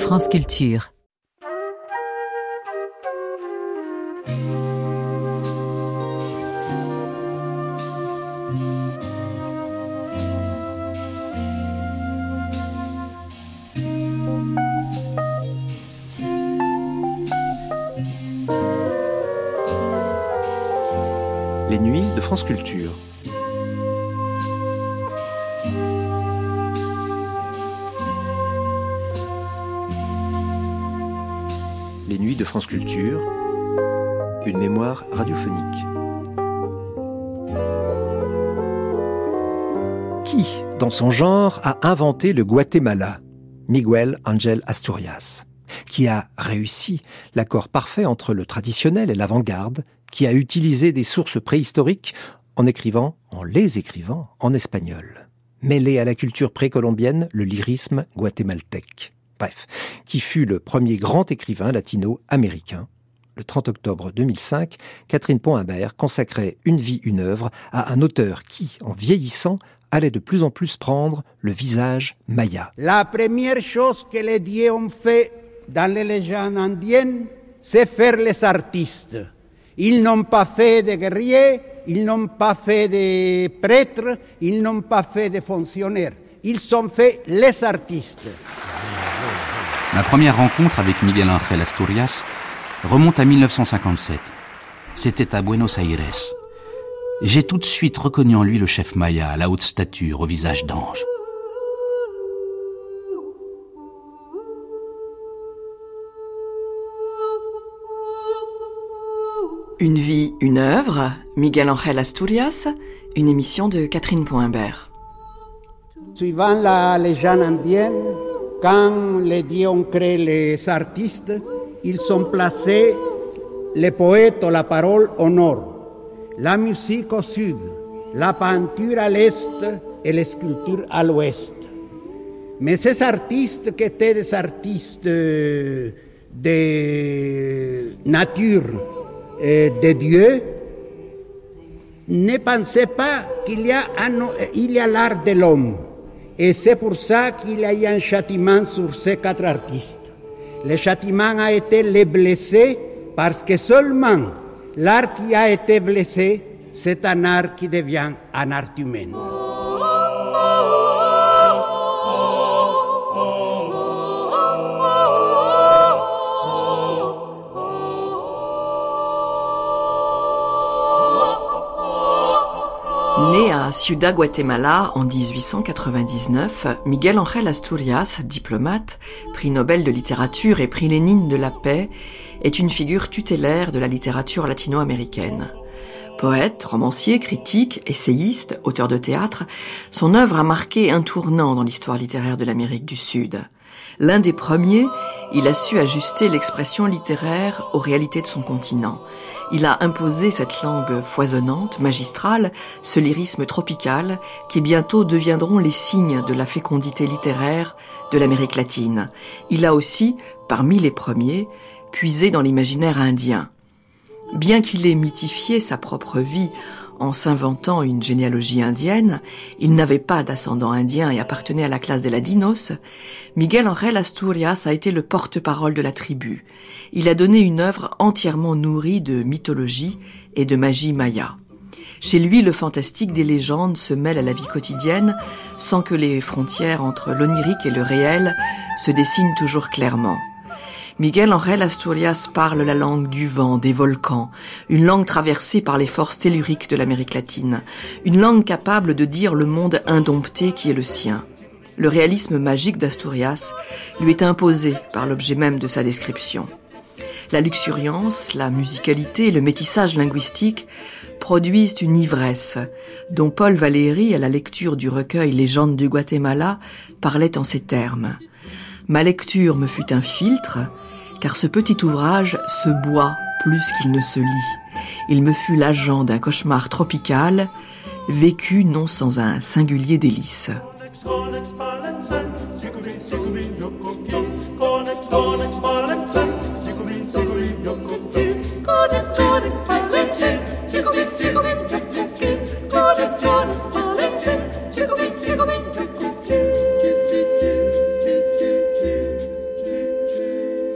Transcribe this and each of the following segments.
France Culture. Les nuits de France Culture. Les nuits de France Culture, une mémoire radiophonique. Qui, dans son genre, a inventé le Guatemala ? Miguel Ángel Asturias. Qui a réussi l'accord parfait entre le traditionnel et l'avant-garde, qui a utilisé des sources préhistoriques en les écrivant en espagnol. Mêlé à la culture précolombienne, le lyrisme guatémaltèque. Bref, qui fut le premier grand écrivain latino-américain. Le 30 octobre 2005, Catherine Pont-Imbert consacrait une vie, une œuvre à un auteur qui, en vieillissant, allait de plus en plus prendre le visage maya. La première chose que les dieux ont fait dans les légendes indiennes, c'est faire les artistes. Ils n'ont pas fait de guerriers, ils n'ont pas fait de prêtres, ils n'ont pas fait de fonctionnaires. Ils ont fait les artistes. Ma première rencontre avec Miguel Ángel Asturias remonte à 1957. C'était à Buenos Aires. J'ai tout de suite reconnu en lui le chef maya, à la haute stature, au visage d'ange. Une vie, une œuvre, Miguel Ángel Asturias, une émission de Catherine Pont-Imbert. Suivant la légende indienne, quand les dieux ont créé les artistes, ils ont placé les poètes ou la parole au nord, la musique au sud, la peinture à l'est et les sculptures à l'ouest. Mais ces artistes qui étaient des artistes de nature, de Dieu, ne pensaient pas qu'il y a l'art de l'homme. Et c'est pour ça qu'il y a eu un châtiment sur ces 4 artistes. Le châtiment a été les blessés parce que seulement l'art qui a été blessé, c'est un art qui devient un art humain. Né à Ciudad Guatemala en 1899, Miguel Ángel Asturias, diplomate, prix Nobel de littérature et prix Lénine de la paix, est une figure tutélaire de la littérature latino-américaine. Poète, romancier, critique, essayiste, auteur de théâtre, son œuvre a marqué un tournant dans l'histoire littéraire de l'Amérique du Sud. L'un des premiers, il a su ajuster l'expression littéraire aux réalités de son continent. Il a imposé cette langue foisonnante, magistrale, ce lyrisme tropical, qui bientôt deviendront les signes de la fécondité littéraire de l'Amérique latine. Il a aussi, parmi les premiers, puisé dans l'imaginaire indien. Bien qu'il ait mythifié sa propre vie en s'inventant une généalogie indienne, il n'avait pas d'ascendant indien et appartenait à la classe des Ladinos, Miguel Ángel Asturias a été le porte-parole de la tribu. Il a donné une œuvre entièrement nourrie de mythologie et de magie maya. Chez lui, le fantastique des légendes se mêle à la vie quotidienne sans que les frontières entre l'onirique et le réel se dessinent toujours clairement. Miguel Ángel Asturias parle la langue du vent, des volcans, une langue traversée par les forces telluriques de l'Amérique latine, une langue capable de dire le monde indompté qui est le sien. Le réalisme magique d'Asturias lui est imposé par l'objet même de sa description. La luxuriance, la musicalité et le métissage linguistique produisent une ivresse dont Paul Valéry, à la lecture du recueil Légendes du Guatemala, parlait en ces termes. « Ma lecture me fut un filtre, car ce petit ouvrage se boit plus qu'il ne se lit. Il me fut l'agent d'un cauchemar tropical, vécu non sans un singulier délice. »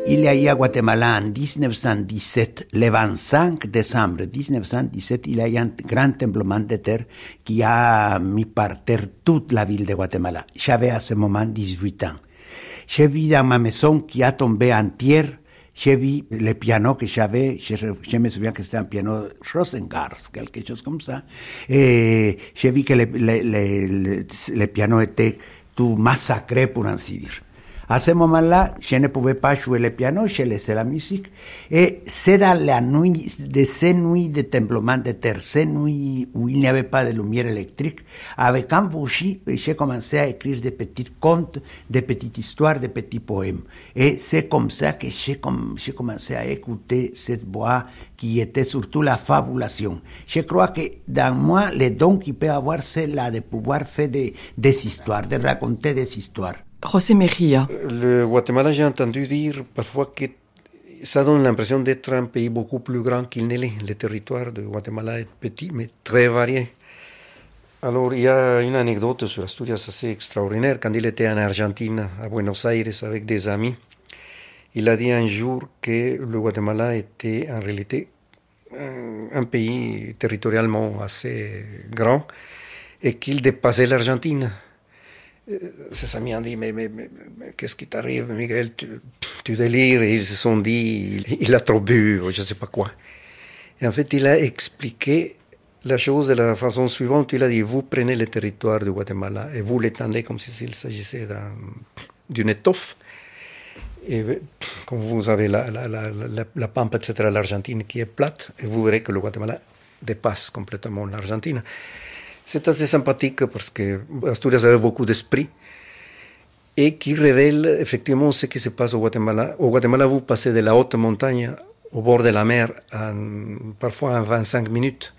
Il y a eu à Guatemala en 1917, le 25 décembre 1917, il y a eu un grand tremblement de terre qui a mis par terre toute la ville de Guatemala. J'avais à ce moment 18 ans. J'ai vu dans ma maison qui a tombé entière. J'ai vu le piano que j'avais, je me souviens que c'était un piano Rosengars, quelque chose comme ça. Et j'ai vu que le piano était tout massacré, pour ainsi dire. À ce moment-là, je ne pouvais pas jouer le piano, j'ai laissé la musique. Et c'est dans la nuit, de ces nuits de tremblement de terre, ces nuits où il n'y avait pas de lumière électrique, avec un bougie, j'ai commencé à écrire des petits contes, des petites histoires, des petits poèmes. Et c'est comme ça que j'ai commencé à écouter cette voix qui était surtout la fabulation. Je crois que dans moi, le don qu'il peut avoir, c'est là de pouvoir faire des histoires, de raconter des histoires. José Mejía. Le Guatemala, j'ai entendu dire parfois que ça donne l'impression d'être un pays beaucoup plus grand qu'il ne l'est. Le territoire de Guatemala est petit, mais très varié. Alors, il y a une anecdote sur Asturias assez extraordinaire. Quand il était en Argentine, à Buenos Aires, avec des amis, il a dit un jour que le Guatemala était en réalité un pays territorialement assez grand et qu'il dépassait l'Argentine. Ses amis ont dit, mais qu'est-ce qui t'arrive, Miguel, tu délires. Et ils se sont dit, il a trop bu, ou je ne sais pas quoi. Et en fait, il a expliqué la chose de la façon suivante. Il a dit, vous prenez le territoire du Guatemala et vous l'étendez comme s'il s'agissait d'une étoffe. Et quand vous avez la pampa, etc., l'Argentine qui est plate, et vous verrez que le Guatemala dépasse complètement l'Argentine. C'est assez sympathique parce que Asturias avait beaucoup d'esprit et qui révèle effectivement ce qui se passe au Guatemala. Au Guatemala, vous passez de la haute montagne au bord de la mer parfois en 25 minutes.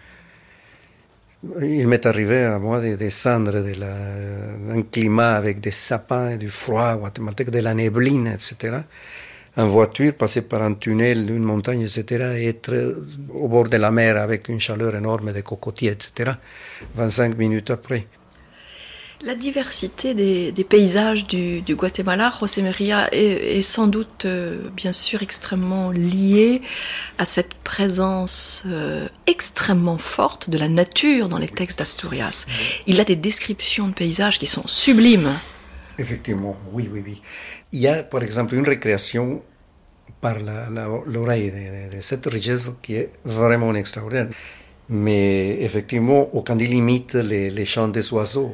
Il m'est arrivé à moi de descendre d'un climat avec des sapins, du froid guatémaltèque, de la nébline, etc., en voiture, passer par un tunnel d'une montagne, etc., et être au bord de la mer avec une chaleur énorme des cocotiers, etc., 25 minutes après. La diversité des paysages du Guatemala, José Mejía, est sans doute, bien sûr, extrêmement liée à cette présence extrêmement forte de la nature dans les textes d'Asturias. Il a des descriptions de paysages qui sont sublimes. Effectivement, oui. Il y a, par exemple, une récréation par l'oreille de cette richesse qui est vraiment extraordinaire. Mais effectivement, quand il imite les chants des oiseaux,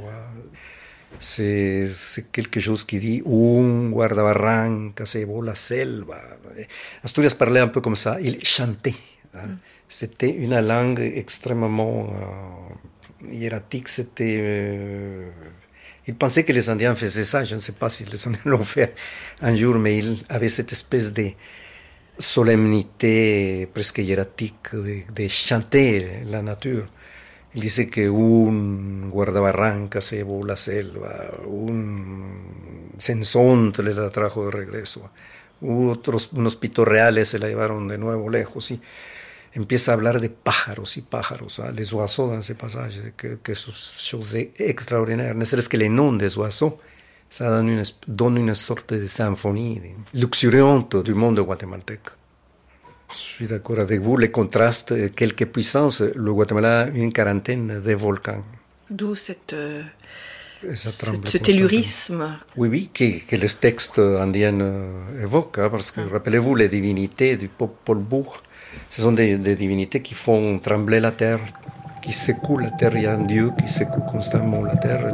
c'est quelque chose qui dit un guardabarranca se llevó la selva. Asturias parlait un peu comme ça, il chantait. C'était une langue extrêmement hiératique, il pensait que les Indiens faisaient ça, je ne sais pas si les Indiens l'ont fait un jour, mais il avait cette espèce de solennité presque hiératique de chanter la nature. Il disait que un guardabarranca se llevó la selva, un sensontle la trajo de regreso, unos pitorreales se la llevaron de nuevo lejos. Y empieza a hablar de pájaros y pájaros, les oiseaux dans ces passages, que sont choses extraordinaires. Ne serait-ce que les noms des oiseaux, ça donne une sorte de symphonie luxuriante du monde guatémaltèque. Je suis d'accord avec vous, les contrastes, quelques puissances. Le Guatemala a une quarantaine de volcans. D'où ce tellurisme. Oui, que les textes indiens évoquent, parce que rappelez-vous les divinités du Popol Vuh. Ce sont des divinités qui font trembler la terre, qui secouent la terre. Il y a un Dieu qui secoue constamment la terre.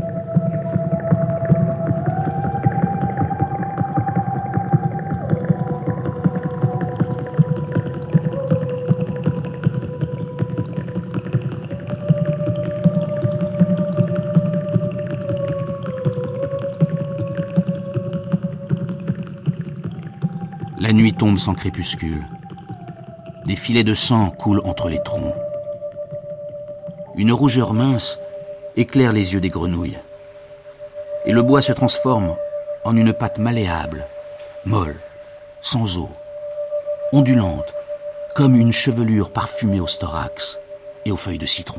La nuit tombe sans crépuscule. Des filets de sang coulent entre les troncs. Une rougeur mince éclaire les yeux des grenouilles. Et le bois se transforme en une pâte malléable, molle, sans eau, ondulante, comme une chevelure parfumée au storax et aux feuilles de citron.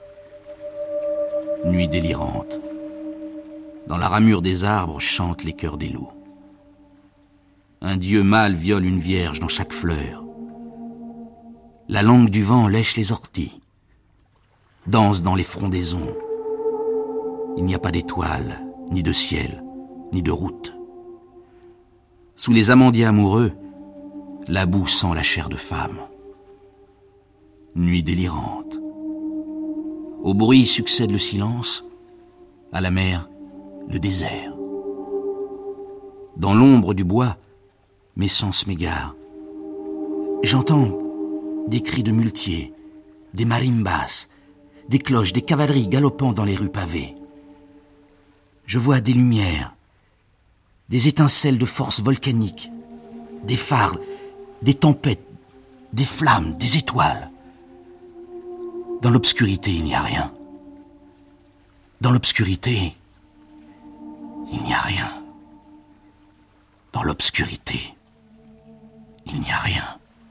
Nuit délirante. Dans la ramure des arbres chantent les chœurs des loups. Un dieu mâle viole une vierge dans chaque fleur. La langue du vent lèche les orties, danse dans les frondaisons. Il n'y a pas d'étoiles, ni de ciel, ni de route. Sous les amandiers amoureux, la boue sent la chair de femme. Nuit délirante. Au bruit succède le silence, à la mer, le désert. Dans l'ombre du bois, mes sens m'égarent. J'entends des cris de muletiers, des marimbas, des cloches, des cavaleries galopant dans les rues pavées. Je vois des lumières, des étincelles de force volcanique, des phares, des tempêtes, des flammes, des étoiles. Dans l'obscurité, il n'y a rien. Dans l'obscurité, il n'y a rien. Dans l'obscurité, il n'y a rien.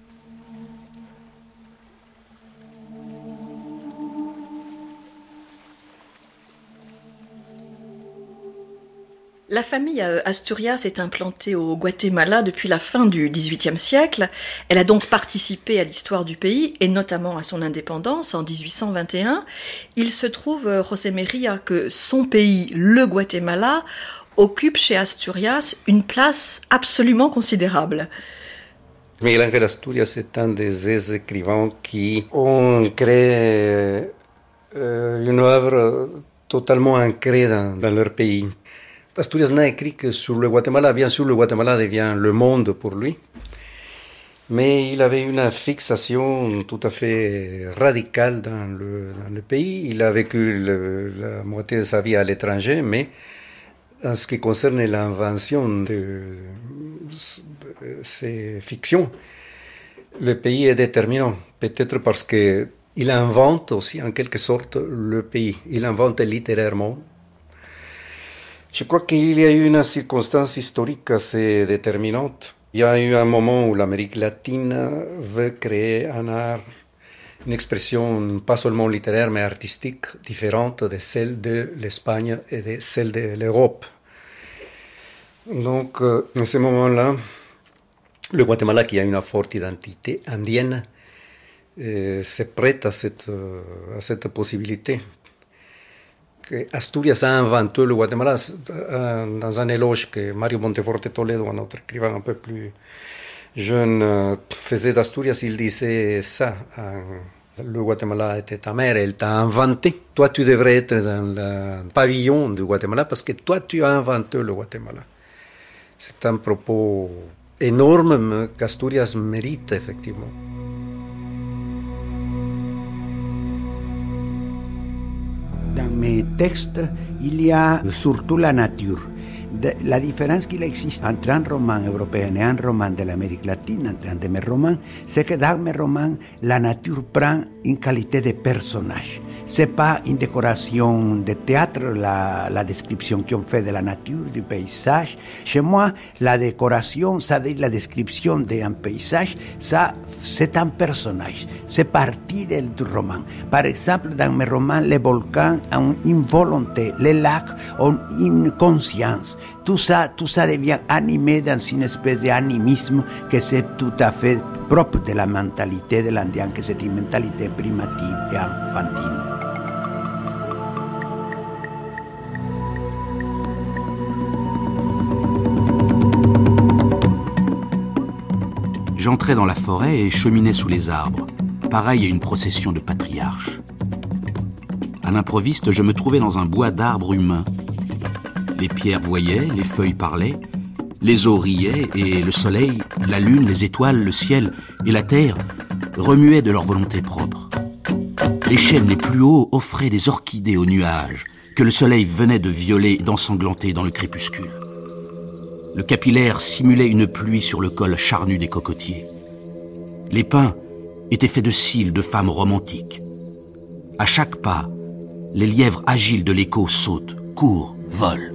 La famille Asturias est implantée au Guatemala depuis la fin du XVIIIe siècle. Elle a donc participé à l'histoire du pays et notamment à son indépendance en 1821. Il se trouve, José María, que son pays, le Guatemala, occupe chez Asturias une place absolument considérable. Miguel Ángel Asturias est un des écrivains qui ont créé une œuvre totalement ancrée dans leur pays. Asturias n'a écrit que sur le Guatemala. Bien sûr, le Guatemala devient le monde pour lui. Mais il avait une fixation tout à fait radicale dans le pays. Il a vécu la moitié de sa vie à l'étranger, mais en ce qui concerne l'invention de ces fictions, le pays est déterminant. Peut-être parce qu'il invente aussi en quelque sorte le pays. Il invente littérairement. Je crois qu'il y a eu une circonstance historique assez déterminante. Il y a eu un moment où l'Amérique latine veut créer un art, une expression pas seulement littéraire mais artistique, différente de celle de l'Espagne et de celle de l'Europe. Donc, à ce moment-là, le Guatemala, qui a une forte identité indienne, se prête à cette possibilité. Asturias a inventé le Guatemala dans un éloge que Mario Monteforte Toledo, un autre écrivain un peu plus jeune, faisait d'Asturias. Il disait ça, le Guatemala était ta mère, elle t'a inventé. Toi, tu devrais être dans le pavillon du Guatemala parce que toi, tu as inventé le Guatemala. C'est un propos énorme qu'Asturias mérite, effectivement. Dans mes textes, il y a surtout la nature. La différence qu'il existe entre un roman européen et un roman de l'Amérique latine, entre un de mes romans, c'est que dans mes romans, la nature prend une qualité de personnage. Ce n'est pas une décoration de théâtre, la description qu'on fait de la nature, du paysage. Chez moi, la décoration, ça veut dire la description d'un paysage, ça, c'est un personnage. C'est partie du roman. Par exemple, dans mes romans, les volcans ont une volonté, les lacs ont une conscience. Tout ça devient animé dans une espèce d'animisme que c'est tout à fait propre de la mentalité de l'Indien, que c'est une mentalité primitive et enfantine. J'entrais dans la forêt et cheminais sous les arbres, pareil à une procession de patriarches. À l'improviste, je me trouvais dans un bois d'arbres humains. Les pierres voyaient, les feuilles parlaient, les eaux riaient et le soleil, la lune, les étoiles, le ciel et la terre remuaient de leur volonté propre. Les chênes les plus hauts offraient des orchidées aux nuages que le soleil venait de violer et d'ensanglanter dans le crépuscule. Le capillaire simulait une pluie sur le col charnu des cocotiers. Les pins étaient faits de cils de femmes romantiques. À chaque pas, les lièvres agiles de l'écho sautent, courent, volent.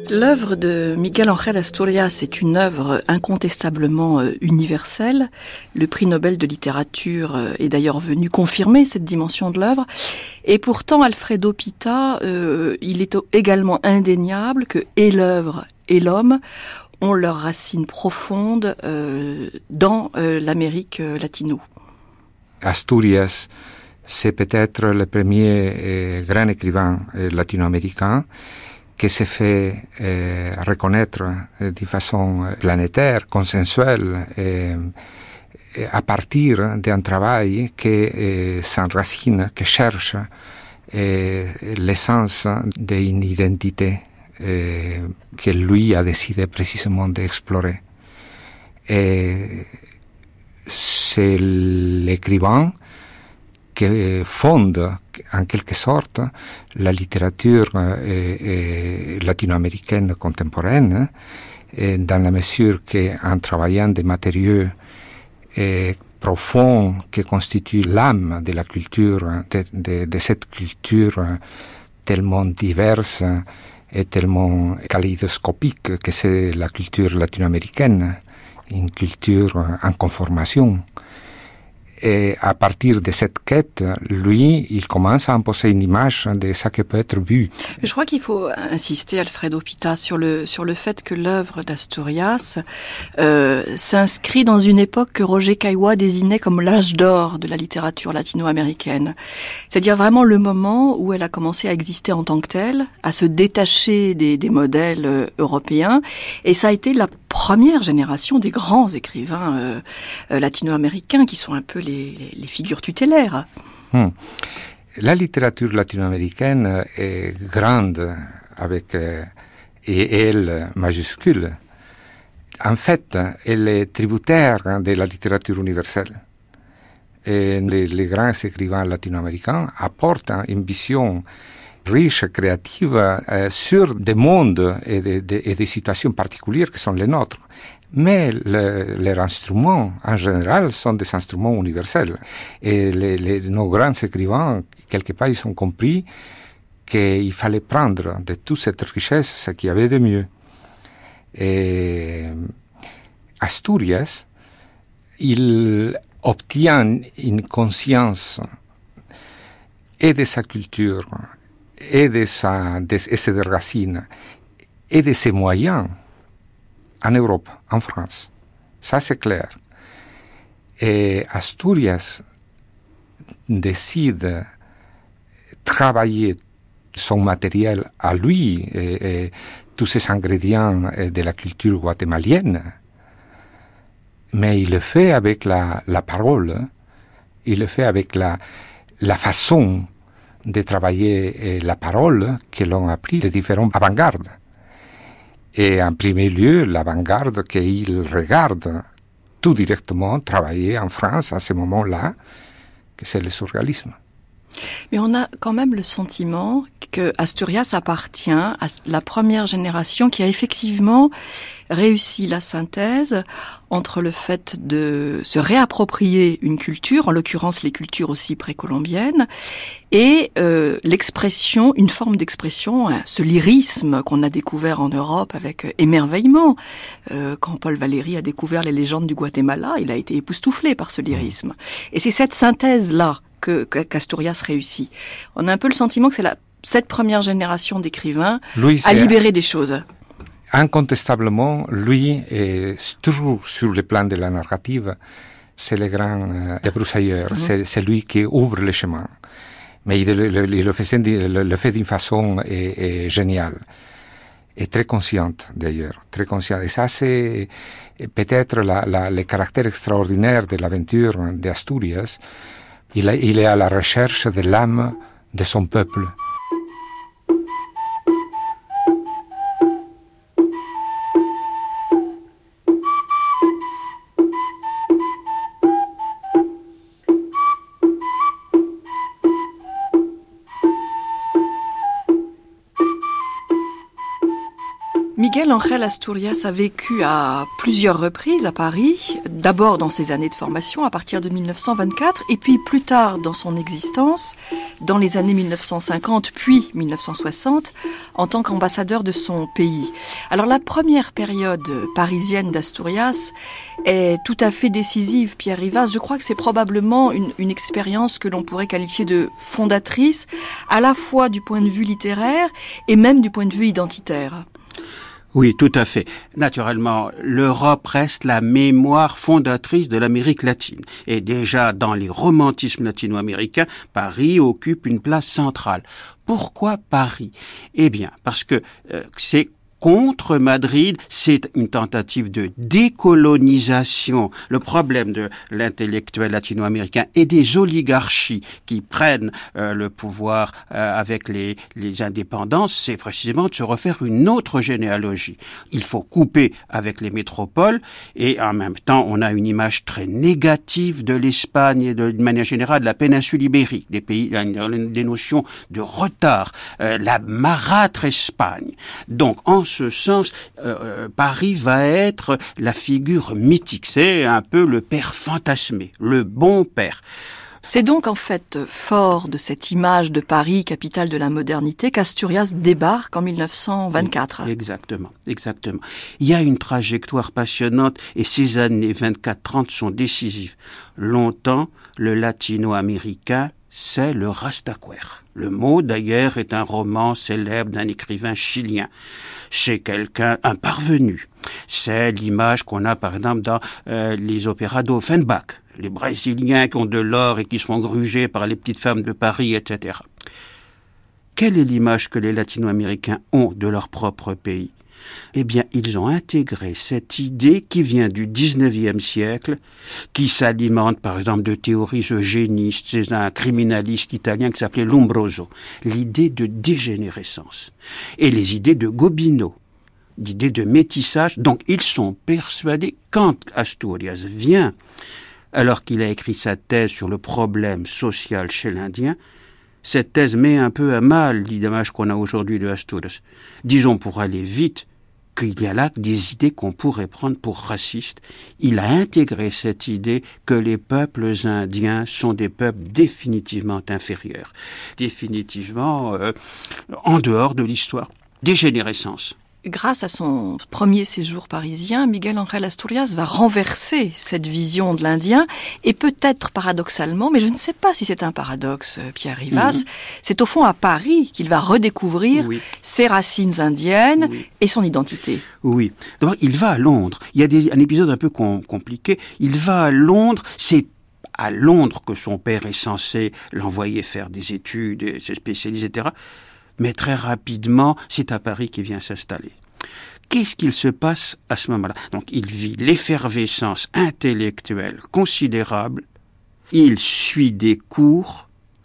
L'œuvre de Miguel Ángel Asturias est une œuvre incontestablement universelle. Le prix Nobel de littérature est d'ailleurs venu confirmer cette dimension de l'œuvre. Et pourtant, Alfredo Pita, il est également indéniable que et l'œuvre et l'homme ont leurs racines profondes dans l'Amérique latino. Asturias, c'est peut-être le premier grand écrivain latino-américain qui s'est fait reconnaître de façon planétaire, consensuelle, à partir d'un travail qui s'enracine, qui cherche l'essence d'une identité que lui a décidé précisément d'explorer. Et c'est l'écrivain qui fonde en quelque sorte la littérature latino-américaine contemporaine, dans la mesure qu'en travaillant des matériaux profonds qui constituent l'âme de la culture, de cette culture tellement diverse et tellement kaléidoscopique que c'est la culture latino-américaine, une culture en conformation. Et à partir de cette quête, lui, il commence à imposer une image de ce qui peut être vu. Je crois qu'il faut insister, Alfredo Pita, sur le fait que l'œuvre d'Asturias s'inscrit dans une époque que Roger Caillois désignait comme l'âge d'or de la littérature latino-américaine. C'est-à-dire vraiment le moment où elle a commencé à exister en tant que telle, à se détacher des modèles européens. Et ça a été la première génération des grands écrivains latino-américains qui sont un peu les figures tutélaires. La littérature latino-américaine est grande avec L majuscule. En fait, elle est tributaire de la littérature universelle. Et les grands écrivains latino-américains apportent une vision riche, créative, sur des mondes et des situations particulières qui sont les nôtres. Mais leurs instruments, en général, sont des instruments universels. Et nos grands écrivains, quelque part, ils ont compris qu'il fallait prendre de toute cette richesse ce qu'il y avait de mieux. Et Asturias, il obtient une conscience et de sa culture, et de ses racines, et de ses moyens, en Europe, en France. Ça, c'est clair. Et Asturias décide travailler son matériel à lui, et tous ces ingrédients de la culture guatémalienne, mais il le fait avec la parole, il le fait avec la façon de travailler la parole que l'on a appris des différentes avant-gardes. Et en premier lieu, l'avant-garde qu'il regarde tout directement travailler en France à ce moment-là, que c'est le surréalisme. Mais on a quand même le sentiment que Asturias appartient à la première génération qui a effectivement réussi la synthèse entre le fait de se réapproprier une culture, en l'occurrence les cultures aussi précolombiennes, et l'expression, une forme d'expression, ce lyrisme qu'on a découvert en Europe avec émerveillement. Quand Paul Valéry a découvert les légendes du Guatemala, il a été époustouflé par ce lyrisme. Et c'est cette synthèse-là qu'Asturias réussit. On a un peu le sentiment que c'est cette première génération d'écrivains à libérer des choses. Incontestablement, lui est toujours sur le plan de la narrative, c'est le grand débroussailleur, c'est lui qui ouvre le chemin. Mais il le fait d'une façon géniale, et très consciente d'ailleurs, très consciente. Et ça, c'est peut-être le caractère extraordinaire de l'aventure d'Asturias. Il est à la recherche de l'âme de son peuple. Miguel Ángel Asturias a vécu à plusieurs reprises à Paris, d'abord dans ses années de formation à partir de 1924, et puis plus tard dans son existence, dans les années 1950 puis 1960 en tant qu'ambassadeur de son pays. Alors la première période parisienne d'Asturias est tout à fait décisive, Pierre Rivas. Je crois que c'est probablement une expérience que l'on pourrait qualifier de fondatrice, à la fois du point de vue littéraire et même du point de vue identitaire. Oui, tout à fait. Naturellement, l'Europe reste la mémoire fondatrice de l'Amérique latine. Et déjà, dans les romantismes latino-américains, Paris occupe une place centrale. Pourquoi Paris ? Eh bien, parce que c'est contre Madrid, c'est une tentative de décolonisation. Le problème de l'intellectuel latino-américain et des oligarchies qui prennent le pouvoir avec les indépendances, c'est précisément de se refaire une autre généalogie. Il faut couper avec les métropoles et en même temps, on a une image très négative de l'Espagne et de manière générale de la péninsule ibérique, des pays, des notions de retard, la marâtre Espagne. Donc, en ce sens, Paris va être la figure mythique. C'est un peu le père fantasmé, le bon père. C'est donc en fait fort de cette image de Paris, capitale de la modernité, qu'Asturias débarque en 1924. Exactement. Il y a une trajectoire passionnante et ces années 24-30 sont décisives. Longtemps, le latino-américain, c'est le rastaquouère. Le mot, d'ailleurs, est un roman célèbre d'un écrivain chilien. C'est un parvenu. C'est l'image qu'on a, par exemple, dans les opéras d'Offenbach. Les Brésiliens qui ont de l'or et qui se font gruger par les petites femmes de Paris, etc. Quelle est l'image que les latino-américains ont de leur propre pays ? Eh bien, ils ont intégré cette idée qui vient du 19e siècle, qui s'alimente, par exemple, de théories eugénistes. C'est un criminaliste italien qui s'appelait Lombroso. L'idée de dégénérescence. Et les idées de Gobineau. L'idée de métissage. Donc, ils sont persuadés, quand Asturias vient, alors qu'il a écrit sa thèse sur le problème social chez l'Indien, cette thèse met un peu à mal l'image qu'on a aujourd'hui de Asturias. Disons, pour aller vite, qu'il y a là des idées qu'on pourrait prendre pour racistes. Il a intégré cette idée que les peuples indiens sont des peuples définitivement inférieurs, définitivement en dehors de l'histoire. Dégénérescence. Grâce à son premier séjour parisien, Miguel Ángel Asturias va renverser cette vision de l'Indien et peut-être paradoxalement, mais je ne sais pas si c'est un paradoxe, Pierre Rivas, c'est au fond à Paris qu'il va redécouvrir ses racines indiennes et son identité. Oui. D'abord, il va à Londres. Il y a un épisode un peu compliqué. Il va à Londres, c'est à Londres que son père est censé l'envoyer faire des études, se spécialiser, etc. Mais très rapidement, c'est à Paris qu'il vient s'installer. Qu'est-ce qu'il se passe à ce moment-là ? Donc, il vit l'effervescence intellectuelle considérable. Il suit des cours.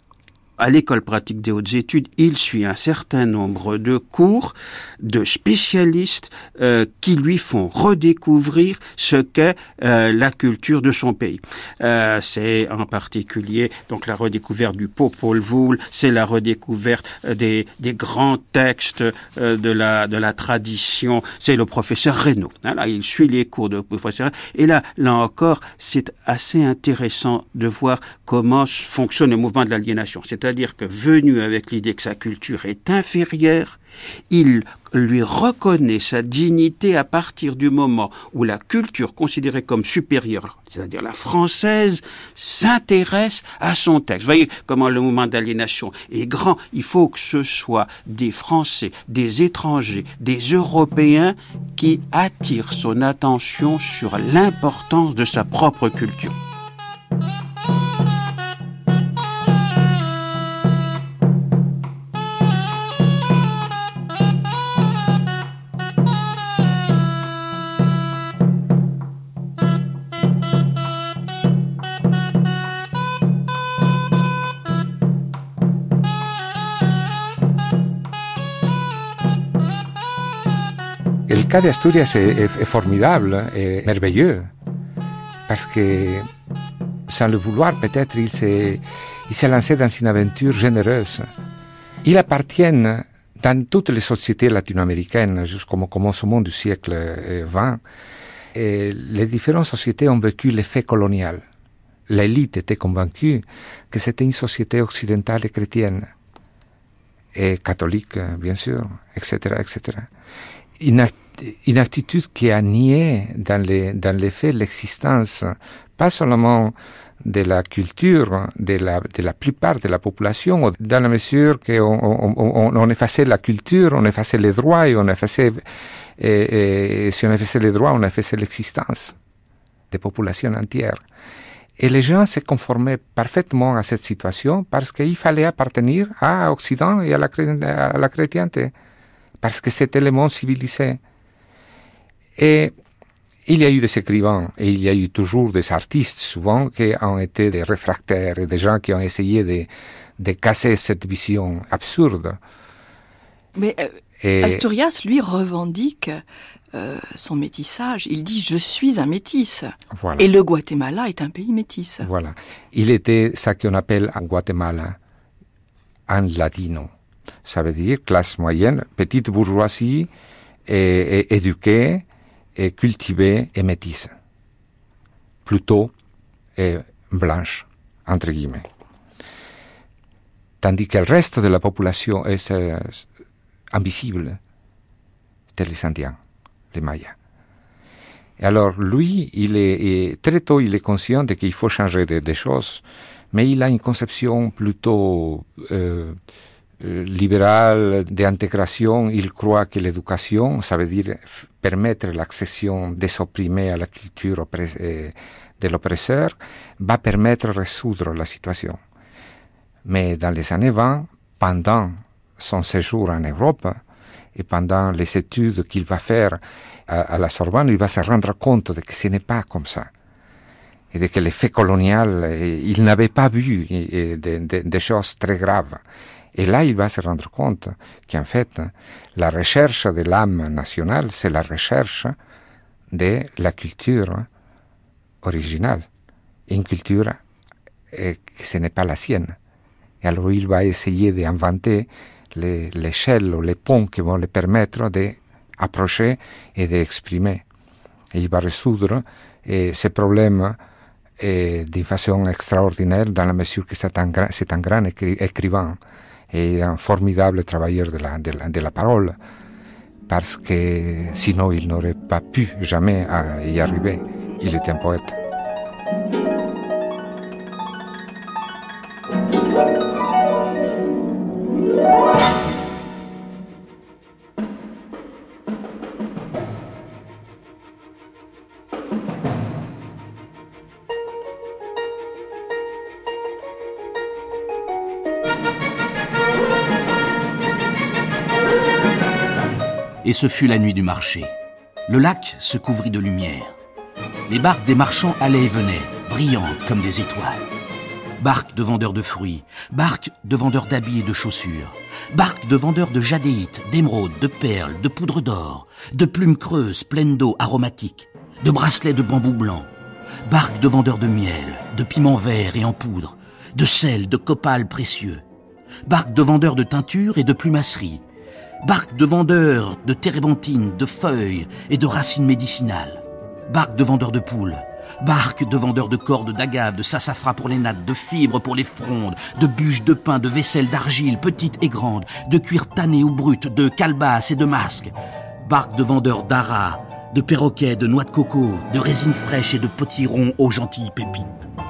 À l'école pratique des hautes études, il suit un certain nombre de cours de spécialistes qui lui font redécouvrir ce qu'est la culture de son pays. C'est en particulier donc la redécouverte du Popol Vuh, c'est la redécouverte des grands textes de la tradition. C'est le professeur Reynaud. Là, il suit les cours de professeur. Et là encore, c'est assez intéressant de voir comment fonctionne le mouvement de l'aliénation. C'est-à-dire que venu avec l'idée que sa culture est inférieure, il lui reconnaît sa dignité à partir du moment où la culture considérée comme supérieure, c'est-à-dire la française, s'intéresse à son texte. Vous voyez comment le mouvement d'aliénation est grand. Il faut que ce soit des Français, des étrangers, des Européens qui attirent son attention sur l'importance de sa propre culture. Le cas d'Asturias est formidable et merveilleux parce que, sans le vouloir, peut-être il s'est lancé dans une aventure généreuse. Il appartient dans toutes les sociétés latino-américaines jusqu'au commencement du siècle XX. Et les différentes sociétés ont vécu l'effet colonial. l'élite était convaincue que c'était une société occidentale et chrétienne, et catholique, bien sûr, etc., etc. Une attitude qui a nié dans les faits l'existence, pas seulement de la culture de la plupart de la population, dans la mesure qu'on effaçait la culture, on effaçait les droits, et si on effaçait les droits, on effaçait l'existence des populations entières. Et les gens se conformaient parfaitement à cette situation parce qu'il fallait appartenir à l'Occident et à la chrétienté, parce que c'était le monde civilisé. Et il y a eu des écrivains, et il y a eu toujours des artistes, souvent, qui ont été des réfractaires, et des gens qui ont essayé de casser cette vision absurde. Mais Asturias, lui, revendique son métissage. Il dit « je suis un métis voilà. ». Et le Guatemala est un pays métis. Voilà. Il était ce qu'on appelle en Guatemala un latino. Ça veut dire classe moyenne, petite bourgeoisie, et éduquée, et cultivée et métisse. Plutôt blanche, entre guillemets. Tandis que le reste de la population est invisible, c'est les Indiens, les Mayas. Et alors, lui, très tôt, il est conscient qu'il faut changer des choses, mais il a une conception plutôt libérale d'intégration. Il croit que l'éducation, ça veut dire permettre l'accession des opprimés à la culture de l'oppresseur, va permettre de résoudre la situation. Mais dans les années 20, pendant son séjour en Europe et pendant les études qu'il va faire à la Sorbonne, il va se rendre compte que ce n'est pas comme ça. Et de que l'effet colonial, il n'avait pas vu des choses très graves. Et là, il va se rendre compte qu'en fait, la recherche de l'âme nationale, c'est la recherche de la culture originale. Une culture que ce n'est pas la sienne. Et alors, il va essayer d'inventer l'échelle ou les ponts qui vont lui permettre d'approcher et d'exprimer. Et il va résoudre ces problèmes d'une façon extraordinaire dans la mesure que c'est un grand écrivain et un formidable travailleur de la parole, parce que sinon il n'aurait pas pu jamais y arriver. Il était un poète. Et ce fut la nuit du marché. Le lac se couvrit de lumière. Les barques des marchands allaient et venaient, brillantes comme des étoiles. Barques de vendeurs de fruits, barques de vendeurs d'habits et de chaussures, barques de vendeurs de jadéites, d'émeraudes, de perles, de poudre d'or, de plumes creuses pleines d'eau aromatique, de bracelets de bambou blanc, barques de vendeurs de miel, de piments verts et en poudre, de sel, de copal précieux, barques de vendeurs de teinture et de plumasserie, barques de vendeurs de térébenthine, de feuilles et de racines médicinales, barques de vendeurs de poules, barques de vendeurs de cordes d'agave, de sassafras pour les nattes, de fibres pour les frondes, de bûches de pain, de vaisselle d'argile, petites et grandes, de cuir tanné ou brut, de calebasses et de masques, barques de vendeurs d'aras, de perroquets, de noix de coco, de résine fraîche et de potirons aux gentilles pépites.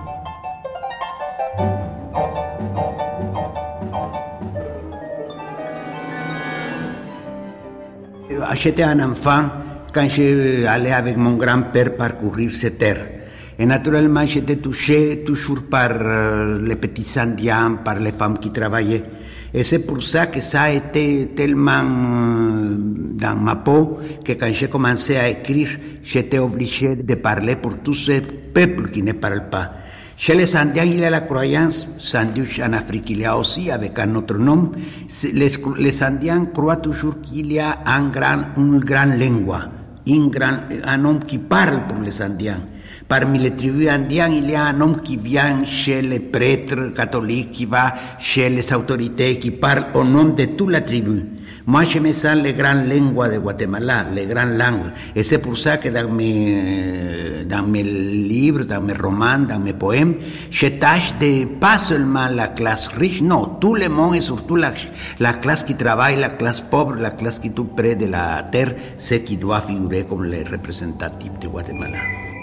J'étais un enfant quand j'allais avec mon grand-père parcourir ces terres. Et naturellement, j'étais touché toujours par les petits Indiens, par les femmes qui travaillaient. Et c'est pour ça que ça a été tellement dans ma peau que quand j'ai commencé à écrire, j'étais obligé de parler pour tous ces peuples qui ne parlent pas. Chez les Indiens, il y a la croyance, Sandwich en Afrique, il y a aussi, avec un autre nom, les Indiens croient toujours qu'il y a une grande langue, un homme qui parle pour les Indiens. Parmi les tribus indiennes, il y a un homme qui vient chez les prêtres catholiques, qui va chez les autorités, qui parle au nom de toute la tribu. Moi, je me sens les grandes langues de Guatemala, les grandes langues. Et c'est pour ça que dans mes livres, dans mes romans, dans mes poèmes, je tâche de pas seulement la classe riche, non, tout le monde et surtout la classe qui travaille, la classe pauvre, la classe qui est tout près de la terre, c'est qui doit figurer comme les représentatifs de Guatemala.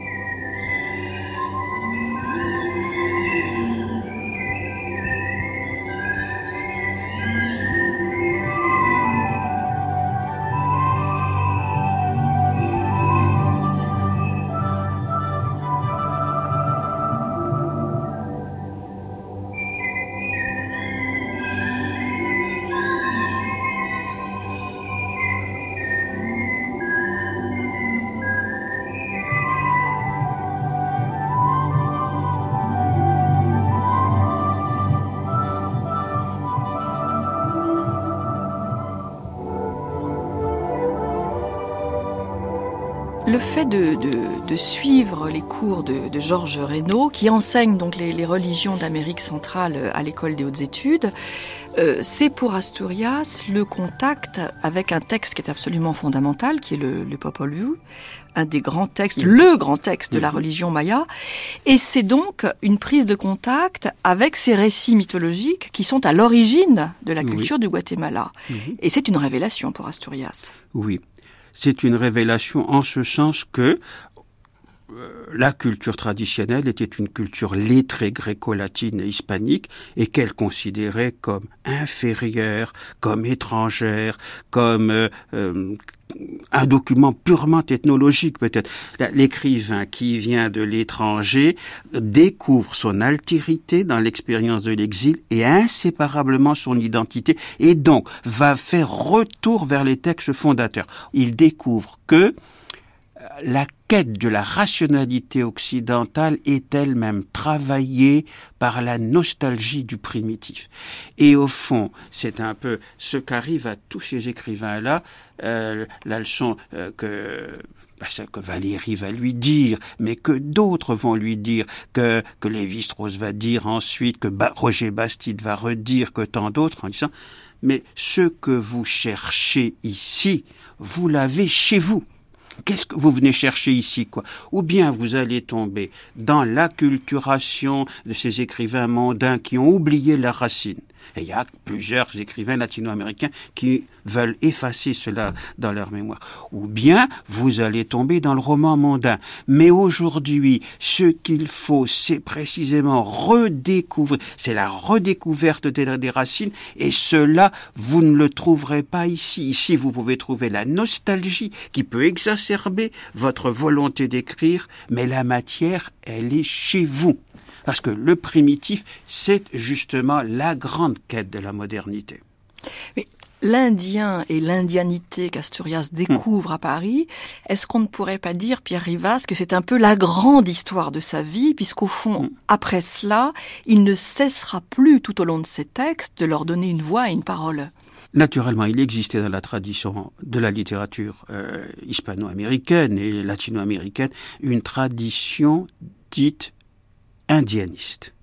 Le fait de suivre les cours de Georges Reynaud, qui enseigne donc les religions d'Amérique centrale à l'école des hautes études, c'est pour Asturias le contact avec un texte qui est absolument fondamental, qui est le Popol Vuh, un des grands textes, le grand texte de la religion maya. Et c'est donc une prise de contact avec ces récits mythologiques qui sont à l'origine de la culture du Guatemala. Et c'est une révélation pour Asturias. Oui. C'est une révélation en ce sens que la culture traditionnelle était une culture lettrée gréco-latine et hispanique et qu'elle considérait comme inférieure, comme étrangère, comme un document purement ethnologique peut-être. L'écrivain qui vient de l'étranger découvre son altérité dans l'expérience de l'exil et inséparablement son identité et donc va faire retour vers les textes fondateurs. Il découvre que la quête de la rationalité occidentale est elle-même travaillée par la nostalgie du primitif. Et au fond, c'est un peu ce qu'arrive à tous ces écrivains-là, la leçon que Valéry va lui dire, mais que d'autres vont lui dire, que Lévi-Strauss va dire ensuite, que Roger Bastide va redire, que tant d'autres, en disant « Mais ce que vous cherchez ici, vous l'avez chez vous. » Qu'est-ce que vous venez chercher ici, quoi? Ou bien vous allez tomber dans l'acculturation de ces écrivains mondains qui ont oublié leurs racines. Et il y a plusieurs écrivains latino-américains qui veulent effacer cela dans leur mémoire. Ou bien vous allez tomber dans le roman mondain. Mais aujourd'hui, ce qu'il faut, c'est précisément redécouvrir. C'est la redécouverte des racines. Et cela, vous ne le trouverez pas ici. Ici, vous pouvez trouver la nostalgie qui peut exacerber votre volonté d'écrire. Mais la matière, elle est chez vous. Parce que le primitif, c'est justement la grande quête de la modernité. Mais l'Indien et l'indianité qu'Asturias découvre à Paris, est-ce qu'on ne pourrait pas dire, Pierre Rivas, que c'est un peu la grande histoire de sa vie, puisqu'au fond, après cela, il ne cessera plus tout au long de ses textes de leur donner une voix et une parole? Naturellement, il existait dans la tradition de la littérature hispano-américaine et latino-américaine une tradition dite indianiste.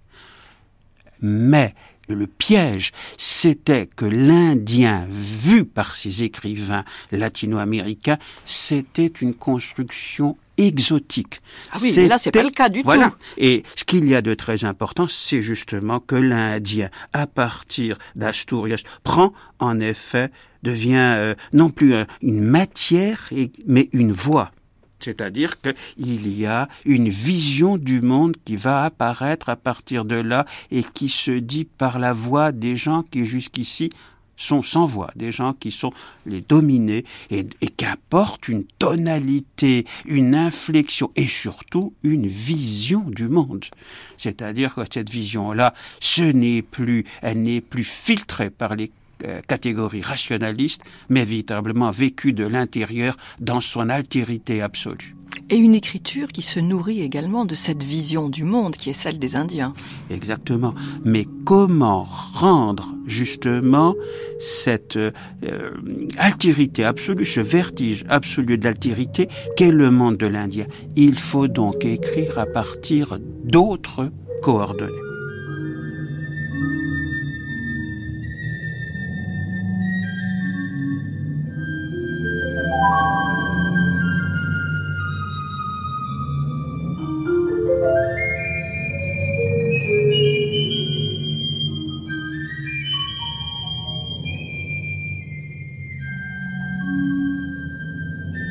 Mais le piège, c'était que l'Indien, vu par ces écrivains latino-américains, c'était une construction exotique. Ah oui, mais là, c'est pas le cas du tout. Et ce qu'il y a de très important, c'est justement que l'Indien, à partir d'Asturias, en effet, devient non plus une matière, mais une voix. C'est-à-dire qu'il y a une vision du monde qui va apparaître à partir de là et qui se dit par la voix des gens qui jusqu'ici sont sans voix, des gens qui sont les dominés et qui apportent une tonalité, une inflexion et surtout une vision du monde. C'est-à-dire que cette vision-là, elle n'est plus filtrée par les catégorie rationaliste, mais véritablement vécue de l'intérieur dans son altérité absolue. Et une écriture qui se nourrit également de cette vision du monde qui est celle des Indiens. Exactement. Mais comment rendre justement cette altérité absolue, ce vertige absolu de l'altérité qu'est le monde de l'Indien? Il faut donc écrire à partir d'autres coordonnées.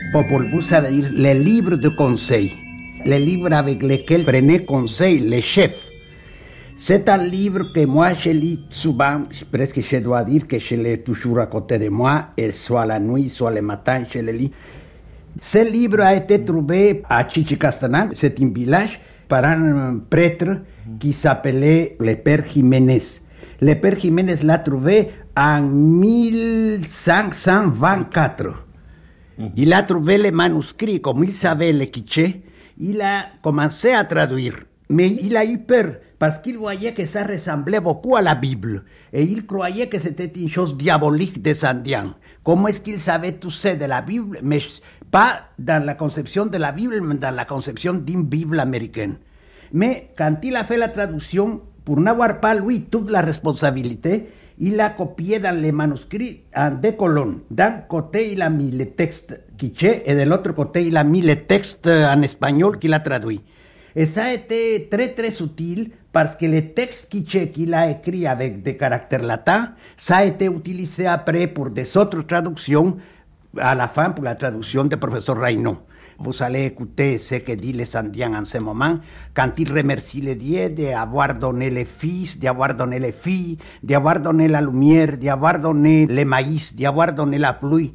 Popol Vuh, ça veut dire les livres de conseil, les livres avec lesquels prenaient conseil les chefs. C'est un livre que moi je lis souvent, presque je dois dire que je l'ai toujours à côté de moi, et soit la nuit, soit le matin, je le lis. Ce livre a été trouvé à Chichicastenango, c'est un village, par un prêtre qui s'appelait le Père Jiménez. Le Père Jiménez l'a trouvé en 1524. Il a trouvé les manuscrits, comme il savait le quiché, il a commencé à traduire. Mais il a eu peur, parce qu'il voyait que ça ressemblait beaucoup à la Bible. Et il croyait que c'était une chose diabolique des Indiens. Comment est-ce qu'il savait tout ça de la Bible, mais pas dans la conception de la Bible, mais dans la conception d'une Bible américaine. Mais quand il a fait la traduction, pour n'avoir pas lui toute la responsabilité, il a copié dans les manuscrits en 2 colonnes. D'un côté, il a mis les textes quiché et de l'autre côté, il a mis les textes en espagnol qu'il a traduit. Et ça a été très très utile parce que les textes quiché qu'il a écrits avec des caractères latins, ça a été utilisé après pour des autres traductions, à la fin pour la traduction du professeur Reynaud. Vous allez écouter ce que disent les Indiens en ce moment, quand ils remercient les dieux d'avoir donné les fils, d'avoir donné les filles, d'avoir donné la lumière, d'avoir donné le maïs, d'avoir donné la pluie.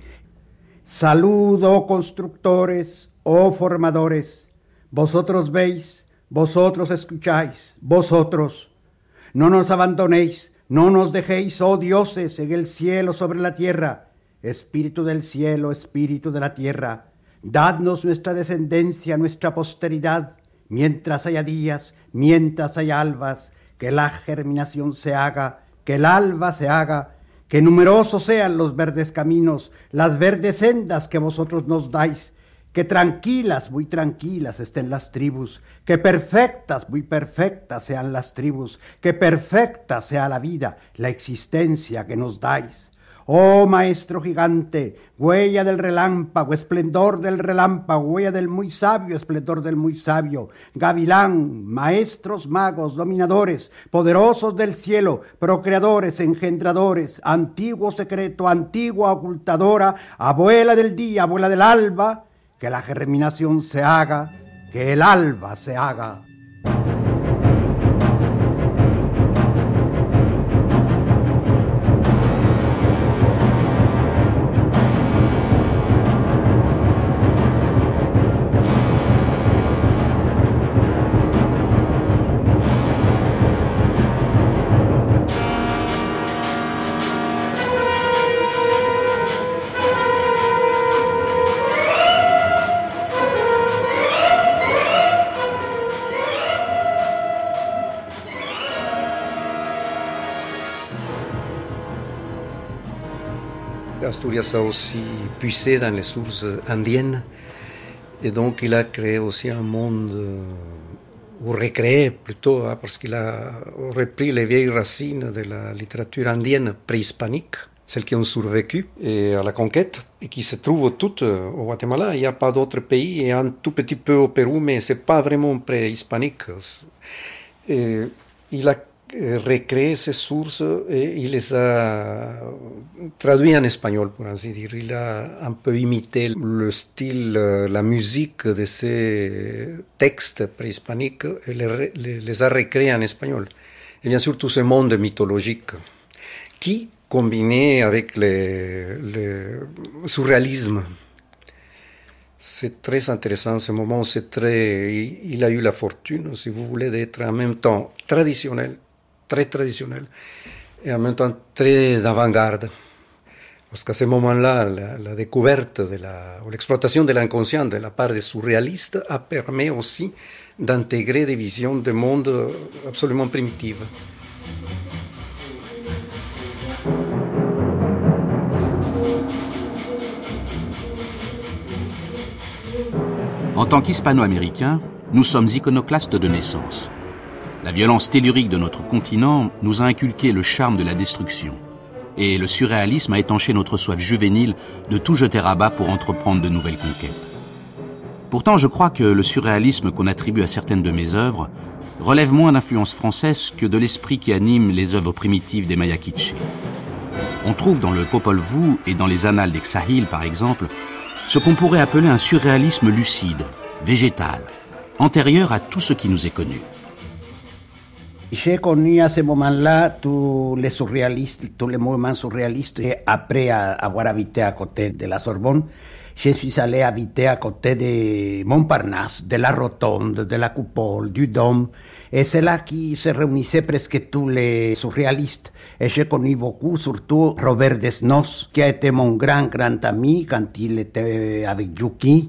Saludo, constructores, oh formadores, vosotros veis, vosotros escucháis, vosotros. No nos abandonéis, no nos dejéis, oh dioses, en el cielo sobre la tierra. Espíritu del cielo, espíritu de la tierra. Dadnos nuestra descendencia, nuestra posteridad, mientras haya días, mientras haya albas, que la germinación se haga, que el alba se haga, que numerosos sean los verdes caminos, las verdes sendas que vosotros nos dais, que tranquilas, muy tranquilas estén las tribus, que perfectas, muy perfectas sean las tribus, que perfecta sea la vida, la existencia que nos dais. Oh maestro gigante, huella del relámpago, esplendor del relámpago, huella del muy sabio, esplendor del muy sabio, gavilán, maestros, magos, dominadores, poderosos del cielo, procreadores, engendradores, antiguo secreto, antigua ocultadora, abuela del día, abuela del alba, que la germinación se haga, que el alba se haga. Asturias a aussi puisé dans les sources indiennes et donc il a créé aussi un monde, ou recréé plutôt, parce qu'il a repris les vieilles racines de la littérature indienne préhispanique, celles qui ont survécu et à la conquête et qui se trouvent toutes au Guatemala. Il n'y a pas d'autres pays et un tout petit peu au Pérou, mais ce n'est pas vraiment préhispanique. Et il a recréé ces sources et il les a traduites en espagnol, pour ainsi dire. Il a un peu imité le style, la musique de ces textes préhispaniques et les a recréés en espagnol. Et bien sûr, tout ce monde mythologique qui, combiné avec le surréalisme, c'est très intéressant ce moment. Il a eu la fortune, si vous voulez, d'être en même temps traditionnel, très traditionnel, et en même temps très d'avant-garde. Parce qu'à ce moment-là, la découverte ou l'exploitation de l'inconscient de la part des surréalistes a permis aussi d'intégrer des visions de monde absolument primitives. En tant qu'hispano-américains, nous sommes iconoclastes de naissance. La violence tellurique de notre continent nous a inculqué le charme de la destruction. Et le surréalisme a étanché notre soif juvénile de tout jeter à bas pour entreprendre de nouvelles conquêtes. Pourtant, je crois que le surréalisme qu'on attribue à certaines de mes œuvres relève moins d'influence française que de l'esprit qui anime les œuvres primitives des Mayas kitschés. On trouve dans le Popol Vuh et dans les annales des Xahil, par exemple, ce qu'on pourrait appeler un surréalisme lucide, végétal, antérieur à tout ce qui nous est connu. J'ai connu à ce moment-là tous les surréalistes, tous les mouvements surréalistes. Et après avoir habité à côté de la Sorbonne, je suis allé habiter à côté de Montparnasse, de la Rotonde, de la Coupole, du Dôme. Et c'est là qui se réunissaient presque tous les surréalistes. Et j'ai connu beaucoup, surtout Robert Desnos, qui a été mon grand ami quand il était avec Juki.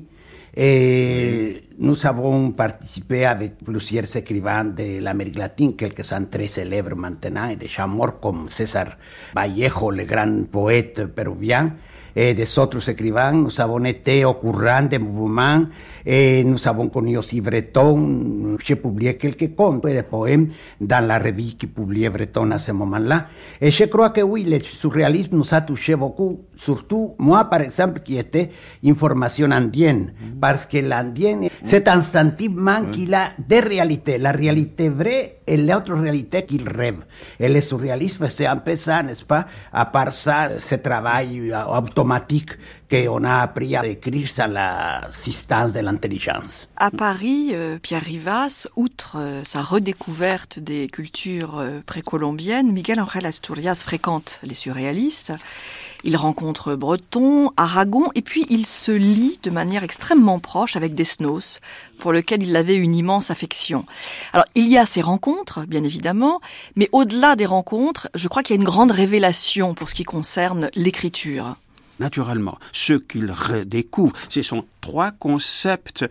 Et nous avons participé avec plusieurs écrivains de l'Amérique latine, quelques-uns très célèbres maintenant, et déjà morts comme César Vallejo, le grand poète péruvien, et des autres écrivains. Nous avons été au courant des mouvements et nous avons connu aussi Breton. J'ai publié quelques contes et des poèmes dans la revue qui publiait Breton à ce moment-là. Et je crois que oui, le surréalisme nous a touché beaucoup, surtout moi par exemple qui était une formation indienne, parce que l'indienne, c'est instinctivement qu'il a deux réalités, la réalité vraie et l'autre réalité qu'il rêve. Et le surréalisme, c'est un peu ça, n'est-ce pas? À part ça, ce travail automatique qu'on a appris à écrire sans l'assistance de l'intelligence. À Paris, Pierre Rivas, outre sa redécouverte des cultures précolombiennes, Miguel Ángel Asturias fréquente les surréalistes. Il rencontre Breton, Aragon, et puis il se lie de manière extrêmement proche avec Desnos, pour lequel il avait une immense affection. Alors, il y a ces rencontres, bien évidemment, mais au-delà des rencontres, je crois qu'il y a une grande révélation pour ce qui concerne l'écriture. Naturellement, ce qu'il redécouvre, ce sont trois concepts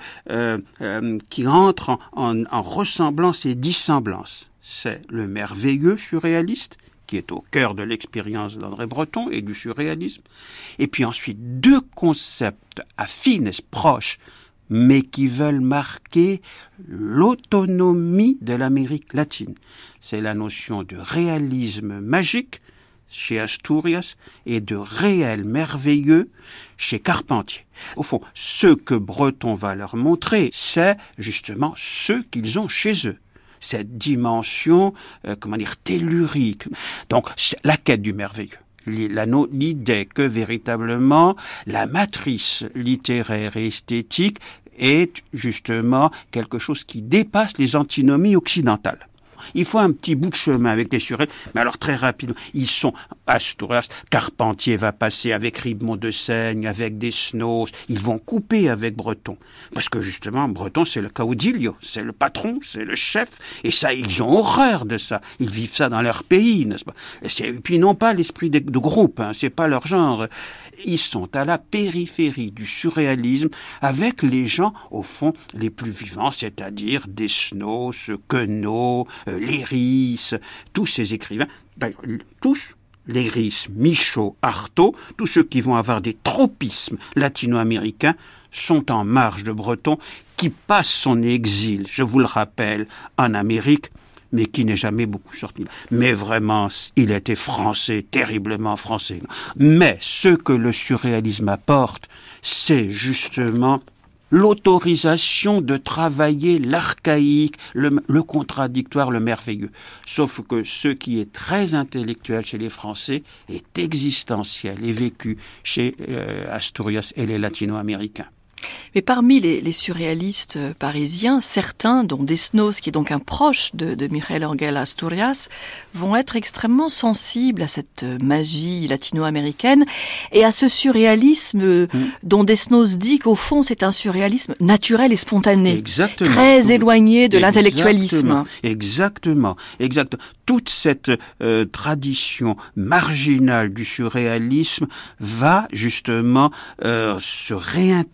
qui entrent en ressemblance et dissemblance. C'est le merveilleux surréaliste, qui est au cœur de l'expérience d'André Breton et du surréalisme. Et puis ensuite, deux concepts affines, proches, mais qui veulent marquer l'autonomie de l'Amérique latine. C'est la notion de réalisme magique chez Asturias et de réel merveilleux chez Carpentier. Au fond, ce que Breton va leur montrer, c'est justement ce qu'ils ont chez eux. Cette dimension, tellurique. Donc, c'est la quête du merveilleux. L'idée que véritablement la matrice littéraire et esthétique est justement quelque chose qui dépasse les antinomies occidentales. Il faut un petit bout de chemin avec les surréalistes, mais alors très rapidement, ils sont Asturias, Carpentier va passer avec Ribemont de Seigne, avec Desnos, ils vont couper avec Breton. Parce que justement, Breton, c'est le caudillo, c'est le patron, c'est le chef, et ça, ils ont horreur de ça. Ils vivent ça dans leur pays, n'est-ce pas? Et puis, ils n'ont pas l'esprit de groupe, c'est pas leur genre. Ils sont à la périphérie du surréalisme avec les gens, au fond, les plus vivants, c'est-à-dire Desnos, Queneau, Léris, tous ces écrivains, tous, Léris, Michaud, Artaud, tous ceux qui vont avoir des tropismes latino-américains sont en marge de Breton, qui passe son exil, je vous le rappelle, en Amérique, mais qui n'est jamais beaucoup sorti. Mais vraiment, il était français, terriblement français. Mais ce que le surréalisme apporte, c'est justement l'autorisation de travailler l'archaïque, le contradictoire, le merveilleux. Sauf que ce qui est très intellectuel chez les Français est existentiel et vécu chez Asturias et les latino-américains. Mais parmi les surréalistes parisiens, certains, dont Desnos, qui est donc un proche de Miguel Ángel Asturias, vont être extrêmement sensibles à cette magie latino-américaine et à ce surréalisme dont Desnos dit qu'au fond c'est un surréalisme naturel et spontané, exactement, très éloigné de l'intellectualisme. Exactement. Toute cette tradition marginale du surréalisme va justement se réintégrer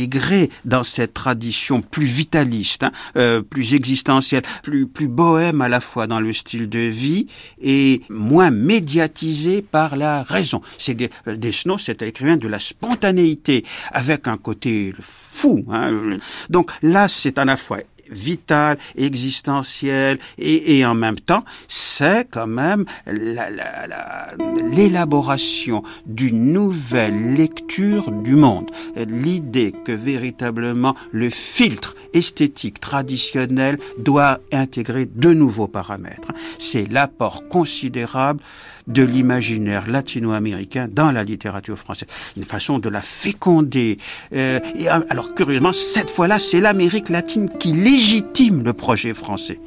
dans cette tradition plus vitaliste, plus existentielle, plus bohème à la fois dans le style de vie et moins médiatisée par la raison. Desnos, c'est l'écrivain de la spontanéité, avec un côté fou. Donc là, c'est à la fois vitale, existentielle, et en même temps, c'est quand même l'élaboration d'une nouvelle lecture du monde. L'idée que véritablement le filtre esthétique traditionnel doit intégrer de nouveaux paramètres. C'est l'apport considérable de l'imaginaire latino-américain dans la littérature française. Une façon de la féconder. Alors, curieusement, cette fois-là, c'est l'Amérique latine qui légitime le projet français.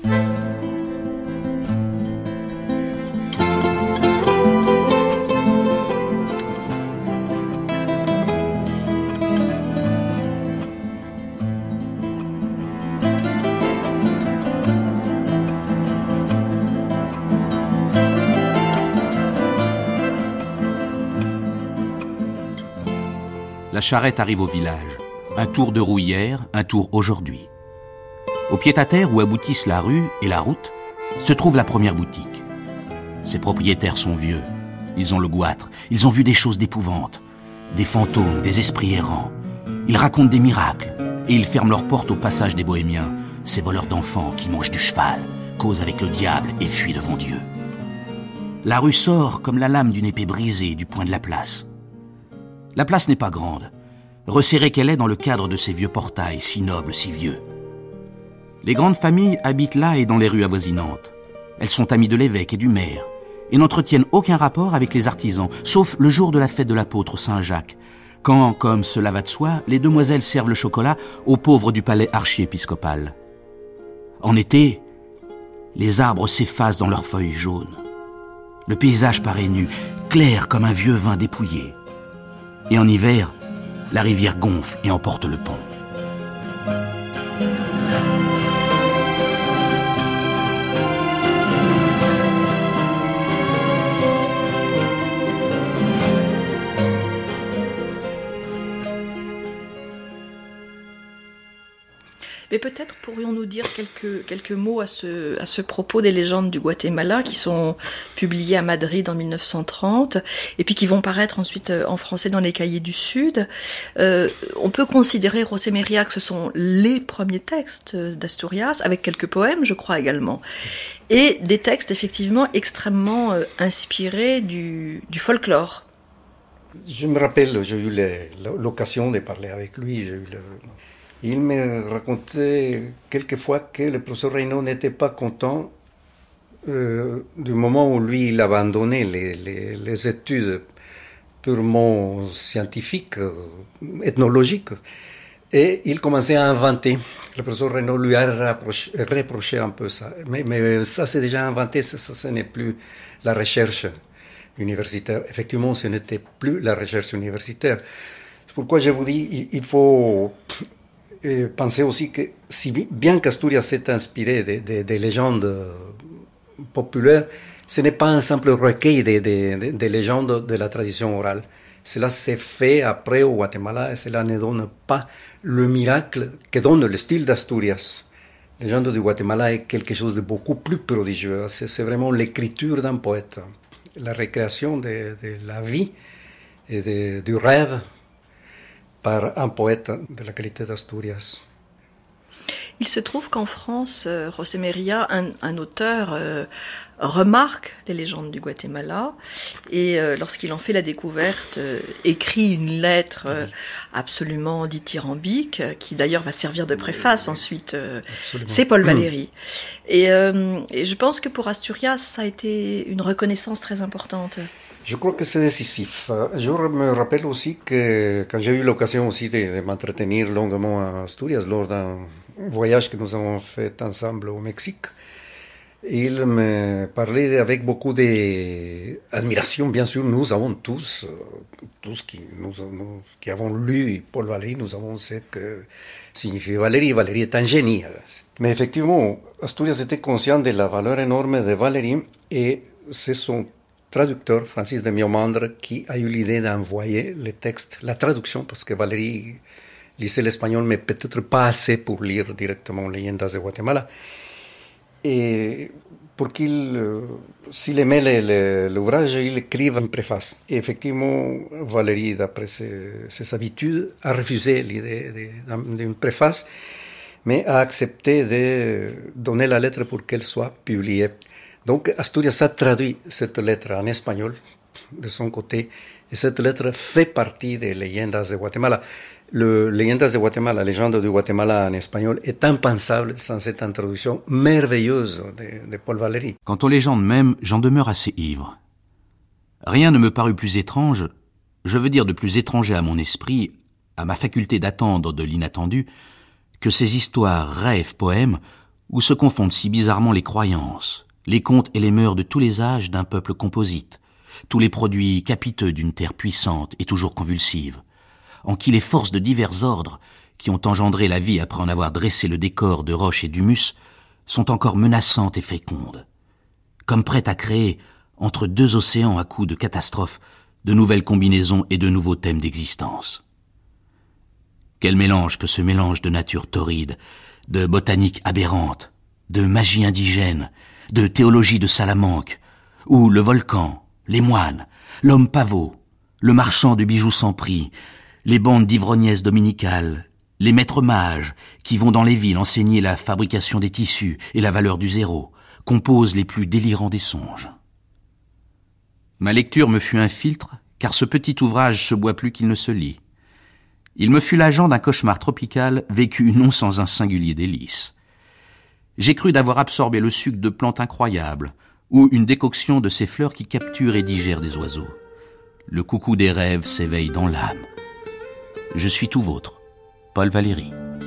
La charrette arrive au village. Un tour de roue hier, un tour aujourd'hui. Au pied-à-terre où aboutissent la rue et la route, se trouve la première boutique. Ses propriétaires sont vieux. Ils ont le goitre. Ils ont vu des choses d'épouvante. Des fantômes, des esprits errants. Ils racontent des miracles. Et ils ferment leurs portes au passage des bohémiens, ces voleurs d'enfants qui mangent du cheval, causent avec le diable et fuient devant Dieu. La rue sort comme la lame d'une épée brisée du point de la place. La place n'est pas grande, resserrée qu'elle est dans le cadre de ces vieux portails, si nobles, si vieux. Les grandes familles habitent là et dans les rues avoisinantes. Elles sont amies de l'évêque et du maire, et n'entretiennent aucun rapport avec les artisans, sauf le jour de la fête de l'apôtre Saint-Jacques, quand, comme cela va de soi, les demoiselles servent le chocolat aux pauvres du palais archiépiscopal. En été, les arbres s'effacent dans leurs feuilles jaunes. Le paysage paraît nu, clair comme un vieux vin dépouillé. Et en hiver, la rivière gonfle et emporte le pont. Mais peut-être pourrions-nous dire quelques mots à ce propos des légendes du Guatemala qui sont publiées à Madrid en 1930 et puis qui vont paraître ensuite en français dans les Cahiers du Sud. On peut considérer José María que ce sont les premiers textes d'Asturias, avec quelques poèmes, je crois également. Et des textes effectivement extrêmement inspirés du folklore. Je me rappelle, j'ai eu l'occasion de parler avec lui. Il me racontait quelquefois que le professeur Reynaud n'était pas content du moment où lui, il abandonnait les études purement scientifiques, ethnologiques, et il commençait à inventer. Le professeur Reynaud lui a reproché un peu ça. Mais ça, c'est déjà inventé, ça, ce n'est plus la recherche universitaire. Effectivement, ce n'était plus la recherche universitaire. C'est pourquoi je vous dis, il faut penser aussi que, si bien qu'Asturias s'est inspiré des légendes populaires, ce n'est pas un simple recueil de légendes de la tradition orale. Cela s'est fait après au Guatemala et cela ne donne pas le miracle que donne le style d'Asturias. Les légendes du Guatemala est quelque chose de beaucoup plus prodigieux. C'est vraiment l'écriture d'un poète, la récréation de la vie et du rêve par un poète de la qualité d'Asturias. Il se trouve qu'en France, José María, un auteur, remarque les légendes du Guatemala et lorsqu'il en fait la découverte, écrit une lettre absolument dithyrambique qui d'ailleurs va servir de préface ensuite. C'est Paul Valéry. Et je pense que pour Asturias, ça a été une reconnaissance très importante. Je crois que c'est décisif. Je me rappelle aussi que quand j'ai eu l'occasion aussi de m'entretenir longuement à Asturias lors d'un voyage que nous avons fait ensemble au Mexique, il me parlait avec beaucoup d'admiration. Bien sûr, nous avons tous qui avons lu Paul Valéry, nous avons ce que signifie Valéry. Valéry est un génie. Mais effectivement, Asturias était conscient de la valeur énorme de Valéry et c'est son traducteur, Francis de Miomandre, qui a eu l'idée d'envoyer les textes, la traduction, parce que Valéry lisait l'espagnol, mais peut-être pas assez pour lire directement Leyendas de Guatemala. Et pour s'il aimait l'ouvrage, il écrive une préface. Et effectivement, Valéry, d'après ses habitudes, a refusé l'idée d'une préface. mais a accepté de donner la lettre pour qu'elle soit publiée. Donc Asturias a traduit cette lettre en espagnol de son côté, et cette lettre fait partie des Leyendas de Guatemala. Le Leyendas de Guatemala, la légende de Guatemala en espagnol, est impensable sans cette introduction merveilleuse de Paul Valéry. Quant aux légendes même, j'en demeure assez ivre. Rien ne me parut plus étrange, je veux dire de plus étranger à mon esprit, à ma faculté d'attendre de l'inattendu, que ces histoires, rêves, poèmes, où se confondent si bizarrement les croyances, les contes et les mœurs de tous les âges d'un peuple composite, tous les produits capiteux d'une terre puissante et toujours convulsive, en qui les forces de divers ordres, qui ont engendré la vie après en avoir dressé le décor de roches et d'humus, sont encore menaçantes et fécondes, comme prêtes à créer, entre deux océans à coups de catastrophes, de nouvelles combinaisons et de nouveaux thèmes d'existence. Quel mélange que ce mélange de nature torride, de botanique aberrante, de magie indigène, de théologie de Salamanque, où le volcan, les moines, l'homme pavot, le marchand de bijoux sans prix, les bandes d'ivrognaises dominicales, les maîtres mages qui vont dans les villes enseigner la fabrication des tissus et la valeur du zéro, composent les plus délirants des songes. Ma lecture me fut un filtre, car ce petit ouvrage se boit plus qu'il ne se lit. Il me fut l'agent d'un cauchemar tropical vécu non sans un singulier délice. J'ai cru d'avoir absorbé le suc de plantes incroyables, ou une décoction de ces fleurs qui capturent et digèrent des oiseaux. Le coucou des rêves s'éveille dans l'âme. Je suis tout vôtre, Paul Valéry.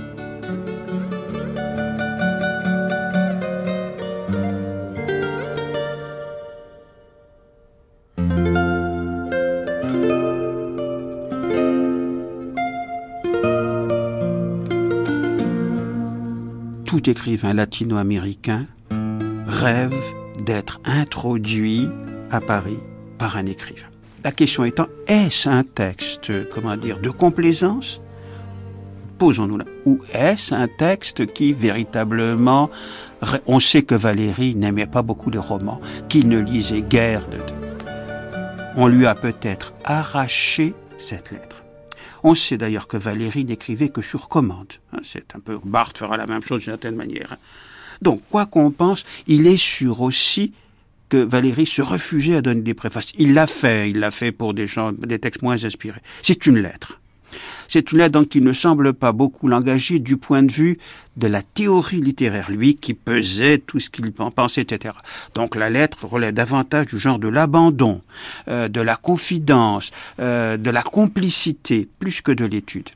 Tout écrivain latino-américain rêve d'être introduit à Paris par un écrivain. La question étant, est-ce un texte, de complaisance? Posons-nous là. Ou est-ce un texte qui véritablement... On sait que Valéry n'aimait pas beaucoup de romans, qu'il ne lisait guère de... On lui a peut-être arraché cette lettre. On sait d'ailleurs que Valéry n'écrivait que sur commande. C'est un peu... Barthes fera la même chose d'une certaine manière. Donc, quoi qu'on pense, il est sûr aussi que Valéry se refusait à donner des préfaces. Il l'a fait pour des textes moins inspirés. C'est une lettre. C'est une lettre donc qui ne semble pas beaucoup l'engager du point de vue de la théorie littéraire, lui qui pesait tout ce qu'il en pensait, etc. Donc la lettre relève davantage du genre de l'abandon, de la confidence, de la complicité, plus que de l'étude.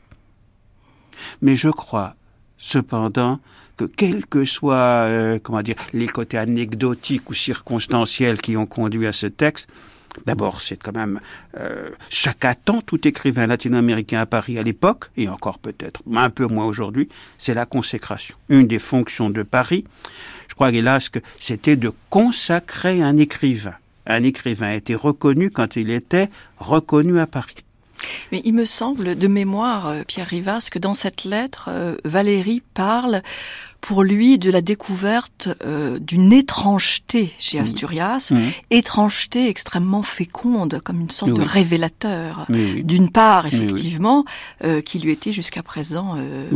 Mais je crois, cependant, que quels que soient les côtés anecdotiques ou circonstanciels qui ont conduit à ce texte, d'abord, c'est quand même ce qu'attend tout écrivain latino-américain à Paris à l'époque, et encore peut-être un peu moins aujourd'hui, c'est la consécration. Une des fonctions de Paris, je crois, hélas, que c'était de consacrer un écrivain. Un écrivain était reconnu quand il était reconnu à Paris. Mais il me semble, de mémoire, Pierre Rivas, que dans cette lettre, Valéry parle pour lui de la découverte d'une étrangeté chez Asturias, étrangeté extrêmement féconde, comme une sorte de révélateur. D'une part, effectivement, qui lui était jusqu'à présent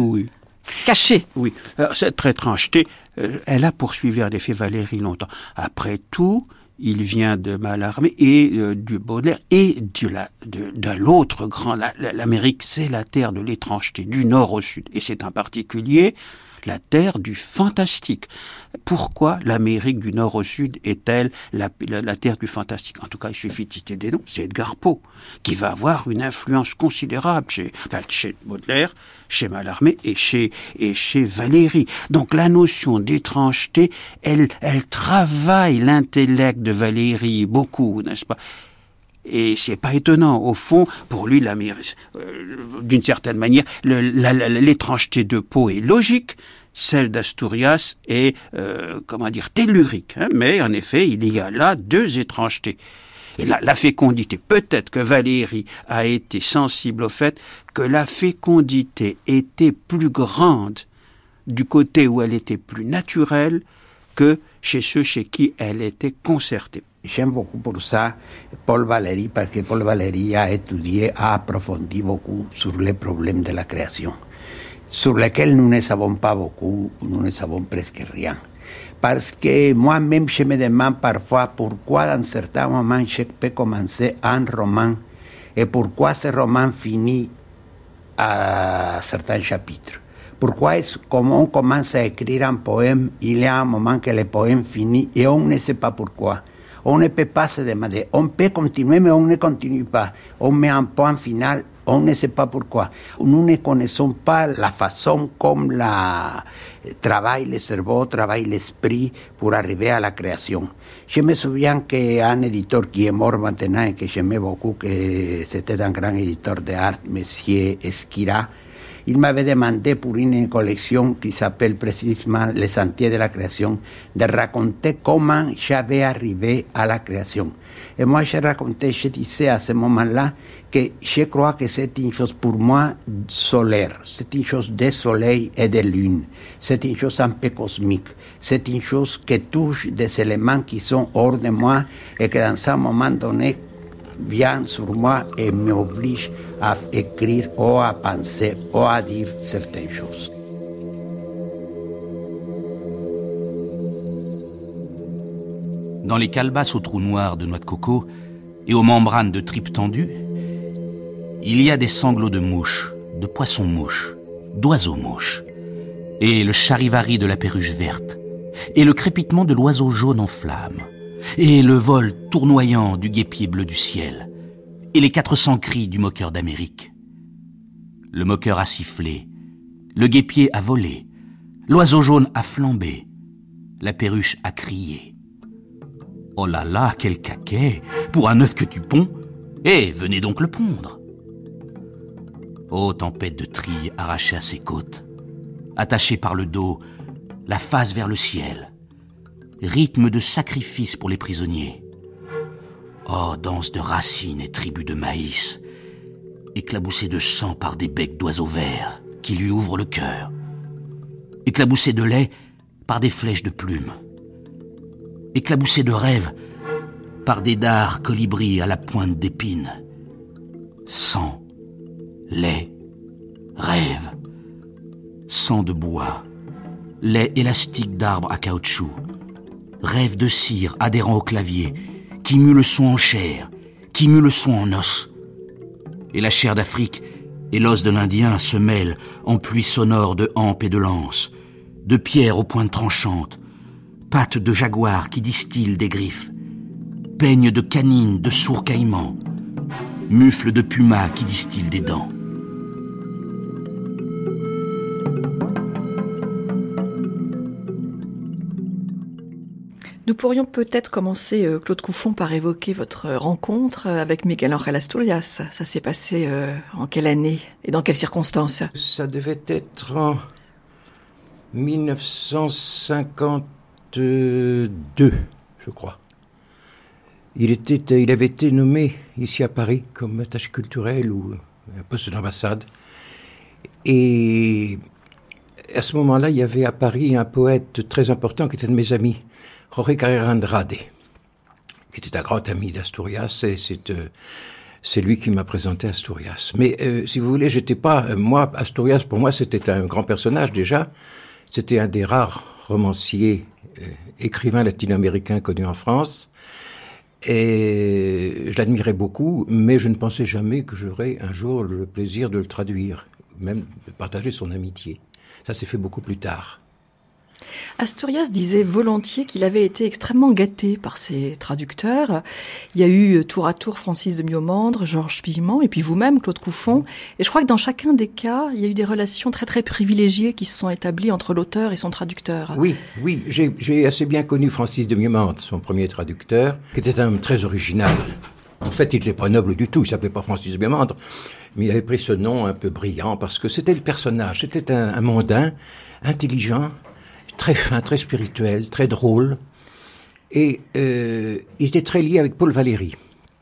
cachée. Oui, alors, cette étrangeté, elle a poursuivi en effet Valéry longtemps. Après tout, il vient de Mallarmé et du Baudelaire et de l'autre grand. L'Amérique, c'est la terre de l'étrangeté, du nord au sud. Et c'est en particulier la terre du fantastique. Pourquoi l'Amérique du nord au sud est-elle la terre du fantastique? En tout cas, il suffit de citer des noms. C'est Edgar Poe, qui va avoir une influence considérable chez Baudelaire, chez Mallarmé et chez Valéry. Donc la notion d'étrangeté, elle travaille l'intellect de Valéry beaucoup, n'est-ce pas? Et c'est pas étonnant. Au fond, pour lui, d'une certaine manière, l'étrangeté de Poe est logique. Celle d'Asturias est, tellurique. Mais en effet, il y a là deux étrangetés. Et la fécondité. Peut-être que Valéry a été sensible au fait que la fécondité était plus grande du côté où elle était plus naturelle que chez ceux chez qui elle était concertée. J'aime beaucoup pour ça Paul Valéry, parce que Paul Valéry a étudié, a approfondi beaucoup sur les problèmes de la création. sur lesquels nous ne savons pas beaucoup, nous ne savons presque rien. Parce que moi-même, je me demande parfois pourquoi, dans certains moments, je peux commencer un roman et pourquoi ce roman finit à certains chapitres. Pourquoi comment on commence à écrire un poème, il y a un moment que le poème finit et on ne sait pas pourquoi. On ne peut pas se demander. On peut continuer, mais on ne continue pas. On met un point final, on ne sait pas pourquoi. Nous ne connaissons pas la façon comme travaille le cerveau, travaille l'esprit pour arriver à la création. Je me souviens qu'un éditeur qui est mort maintenant et que j'aimais beaucoup, que c'était un grand éditeur d'art, Monsieur Esquira, il m'avait demandé pour une collection qui s'appelle précisément Les Sentiers de la Création de raconter comment j'avais arrivé à la création. Et moi, je racontais, je disais à ce moment-là que je crois que c'est une chose pour moi solaire, c'est une chose de soleil et de lune, c'est une chose un peu cosmique, c'est une chose qui touche des éléments qui sont hors de moi et que dans un moment donné vient sur moi et m'oblige à écrire ou à penser ou à dire certaines choses. Dans les calebasses aux trous noirs de noix de coco et aux membranes de tripes tendues, il y a des sanglots de mouches, de poissons-mouches, d'oiseaux-mouches, et le charivari de la perruche verte, et le crépitement de l'oiseau jaune en flammes, et le vol tournoyant du guépier bleu du ciel, et les 400 cris du moqueur d'Amérique. Le moqueur a sifflé, le guépier a volé, l'oiseau jaune a flambé, la perruche a crié. Oh là là, quel caquet, pour un œuf que tu ponds, eh, venez donc le pondre. Ô tempête de trilles arrachée à ses côtes, attachée par le dos, la face vers le ciel, rythme de sacrifice pour les prisonniers. Oh, danse de racines et tribus de maïs, éclaboussée de sang par des becs d'oiseaux verts qui lui ouvrent le cœur, éclaboussée de lait par des flèches de plumes, éclaboussée de rêves par des dards colibris à la pointe d'épines. Sang, lait, rêve, sang de bois, lait élastique d'arbres à caoutchouc, rêve de cire adhérent au clavier, qui mue le son en chair, qui mue le son en os. Et la chair d'Afrique et l'os de l'Indien se mêlent en pluie sonore de hampes et de lances, de pierres aux pointes tranchantes, pattes de jaguar qui distillent des griffes, peignes de canines de sourds caïmans, mufles de pumas qui distillent des dents. Nous pourrions peut-être commencer, Claude Couffon, par évoquer votre rencontre avec Miguel Ángel Asturias. Ça s'est passé en quelle année et dans quelles circonstances? Ça devait être en 1952, je crois. Il avait été nommé ici à Paris comme attaché culturel ou un poste d'ambassade. Et à ce moment-là, il y avait à Paris un poète très important qui était de mes amis, Jorge Carrera Andrade, qui était un grand ami d'Asturias, et c'est lui qui m'a présenté Asturias. Mais si vous voulez, j'étais pas... moi, Asturias, pour moi, c'était un grand personnage déjà. C'était un des rares romanciers, écrivains latino-américains connus en France. Et je l'admirais beaucoup, mais je ne pensais jamais que j'aurais un jour le plaisir de le traduire, même de partager son amitié. Ça s'est fait beaucoup plus tard. Asturias disait volontiers qu'il avait été extrêmement gâté par ses traducteurs. Il y a eu tour à tour Francis de Miomandre, Georges Piment, et puis vous-même, Claude Couffon. Et je crois que dans chacun des cas, il y a eu des relations très très privilégiées qui se sont établies entre l'auteur et son traducteur. Oui, j'ai assez bien connu Francis de Miomandre, son premier traducteur, qui était un homme très original. En fait, il n'était pas noble du tout, il ne s'appelait pas Francis de Miomandre, mais il avait pris ce nom un peu brillant parce que c'était le personnage, c'était un mondain, intelligent, très fin, très spirituel, très drôle. Et il était très lié avec Paul Valéry.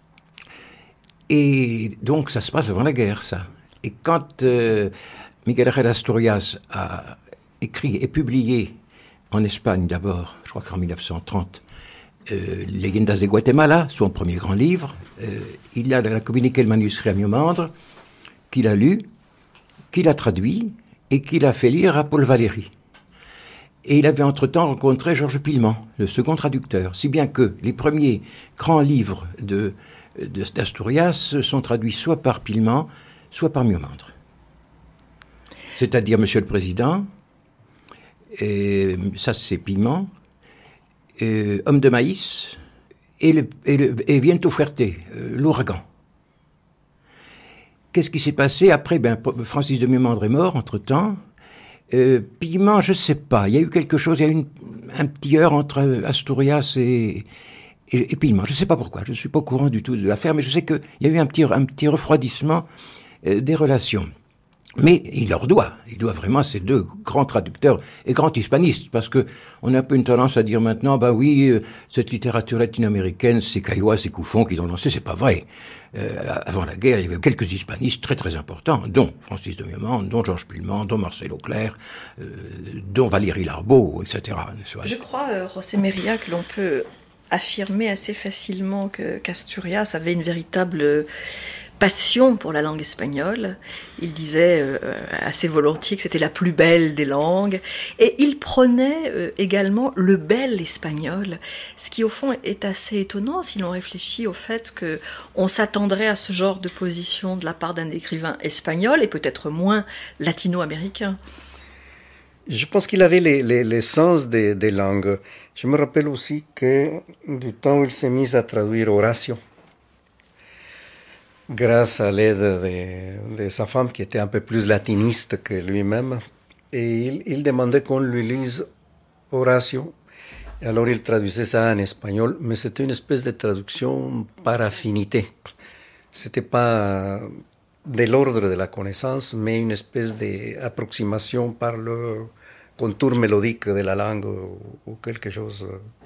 Et donc, ça se passe avant la guerre, ça. Et quand Miguel Ángel Asturias a écrit et publié en Espagne d'abord, je crois qu'en 1930, Leyendas de Guatemala, son premier grand livre, il a communiqué le manuscrit à Miomandre, qu'il a lu, qu'il a traduit, et qu'il a fait lire à Paul Valéry. Et il avait entre-temps rencontré Georges Pillement, le second traducteur, si bien que les premiers grands livres d'Asturias sont traduits soit par Pillement, soit par Miomandre. C'est-à-dire Monsieur le Président, et ça c'est Pillement, Homme de maïs, et Viento Fuerte, l'ouragan. Qu'est-ce qui s'est passé après? Francis de Miomandre est mort entre-temps. Pillement, je ne sais pas. Il y a eu quelque chose, il y a eu un petit heurt entre Asturias et Pillement. Je ne sais pas pourquoi. Je ne suis pas au courant du tout de l'affaire, mais je sais qu'il y a eu un petit refroidissement des relations. Mais il doit vraiment à ces deux grands traducteurs et grands hispanistes, parce que on a un peu une tendance à dire maintenant, cette littérature latino-américaine, c'est Caillois, c'est Couffon qu'ils ont lancé, c'est pas vrai. Avant la guerre, il y avait quelques hispanistes très très importants, dont Francis de Miomandre, dont Georges Pillement, dont Marcel Auclair, dont Valéry Larbaud, etc. Je crois, José María, que l'on peut affirmer assez facilement qu'Asturias avait une véritable passion pour la langue espagnole. Il disait assez volontiers que c'était la plus belle des langues, et il prenait également le bel espagnol, ce qui au fond est assez étonnant si l'on réfléchit au fait qu'on s'attendrait à ce genre de position de la part d'un écrivain espagnol et peut-être moins latino-américain. Je pense qu'il avait les sens des langues. Je me rappelle aussi que du temps où il s'est mis à traduire Horacio, grâce à l'aide de sa femme qui était un peu plus latiniste que lui-même, et il demandait qu'on lui lise Horacio, et alors il traduisait ça en espagnol, mais c'était une espèce de traduction par affinité. C'était pas de l'ordre de la connaissance, mais une espèce d'approximation par le contour mélodique de la langue ou quelque chose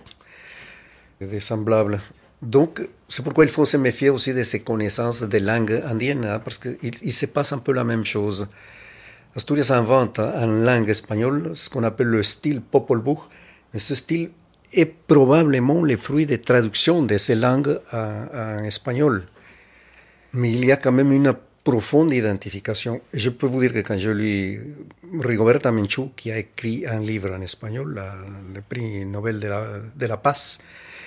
de semblable. Donc, c'est pourquoi il faut se méfier aussi de ces connaissances des langues indiennes, parce qu'il se passe un peu la même chose. Asturias invente en langue espagnole ce qu'on appelle le style Popol Vuh, mais ce style est probablement le fruit des traductions de ces langues en espagnol. Mais il y a quand même une profonde identification. Et je peux vous dire que quand je lis Rigoberta Menchú, qui a écrit un livre en espagnol, le prix Nobel de la Paz,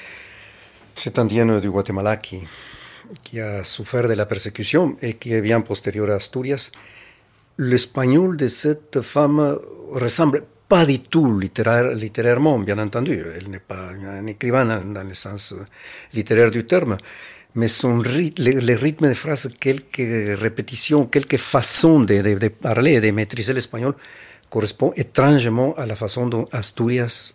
cet indien du Guatemala qui a souffert de la persécution et qui est bien postérieur à Asturias, l'espagnol de cette femme ressemble pas du tout littérairement, bien entendu. Elle n'est pas un écrivain dans le sens littéraire du terme, mais le rythme de phrases, quelques répétitions, quelques façons de parler et de maîtriser l'espagnol correspond étrangement à la façon dont Asturias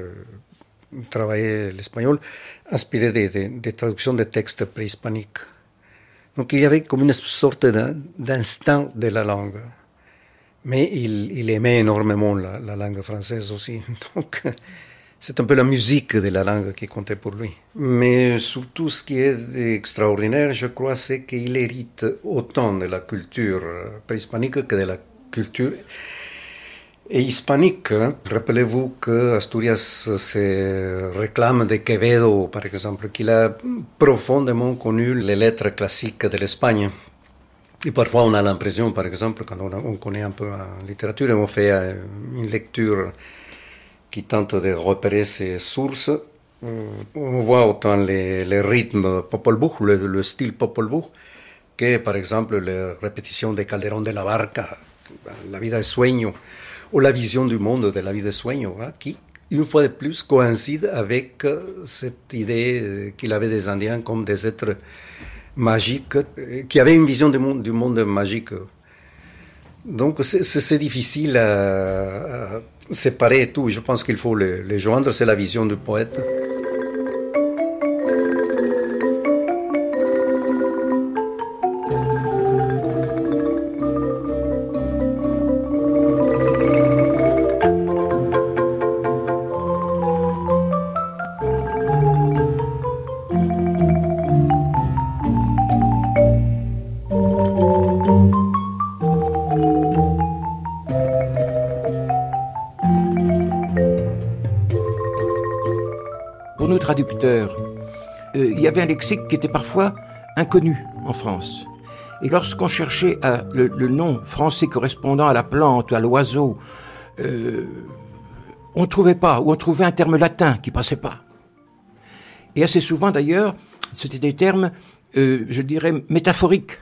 travaillait l'espagnol, inspiré de traductions de textes préhispaniques. Donc il y avait comme une sorte d'instinct de la langue. Mais il aimait énormément la langue française aussi. Donc c'est un peu la musique de la langue qui comptait pour lui. Mais surtout, ce qui est extraordinaire, je crois, c'est qu'il hérite autant de la culture préhispanique que de la culture hispanique. Rappelez-vous que Asturias se réclame de Quevedo, par exemple, qu'il a profondément connu les lettres classiques de l'Espagne. Et parfois, on a l'impression, par exemple, quand on connaît un peu en littérature, et on fait une lecture qui tente de repérer ses sources, on voit autant les rythmes Popol Vuh, le style Popol Vuh, que, par exemple, les répétitions de Calderón de la Barca, La vida es sueño, ou la vision du monde de la vie de sueño, qui, une fois de plus, coïncide avec cette idée qu'il avait des Indiens comme des êtres magiques, qui avaient une vision du monde magique. Donc c'est difficile à séparer tout. Je pense qu'il faut les joindre, c'est la vision du poète. Traducteurs, il y avait un lexique qui était parfois inconnu en France. Et lorsqu'on cherchait le nom français correspondant à la plante, à l'oiseau, on ne trouvait pas, ou on trouvait un terme latin qui passait pas. Et assez souvent d'ailleurs, c'était des termes, je dirais, métaphoriques.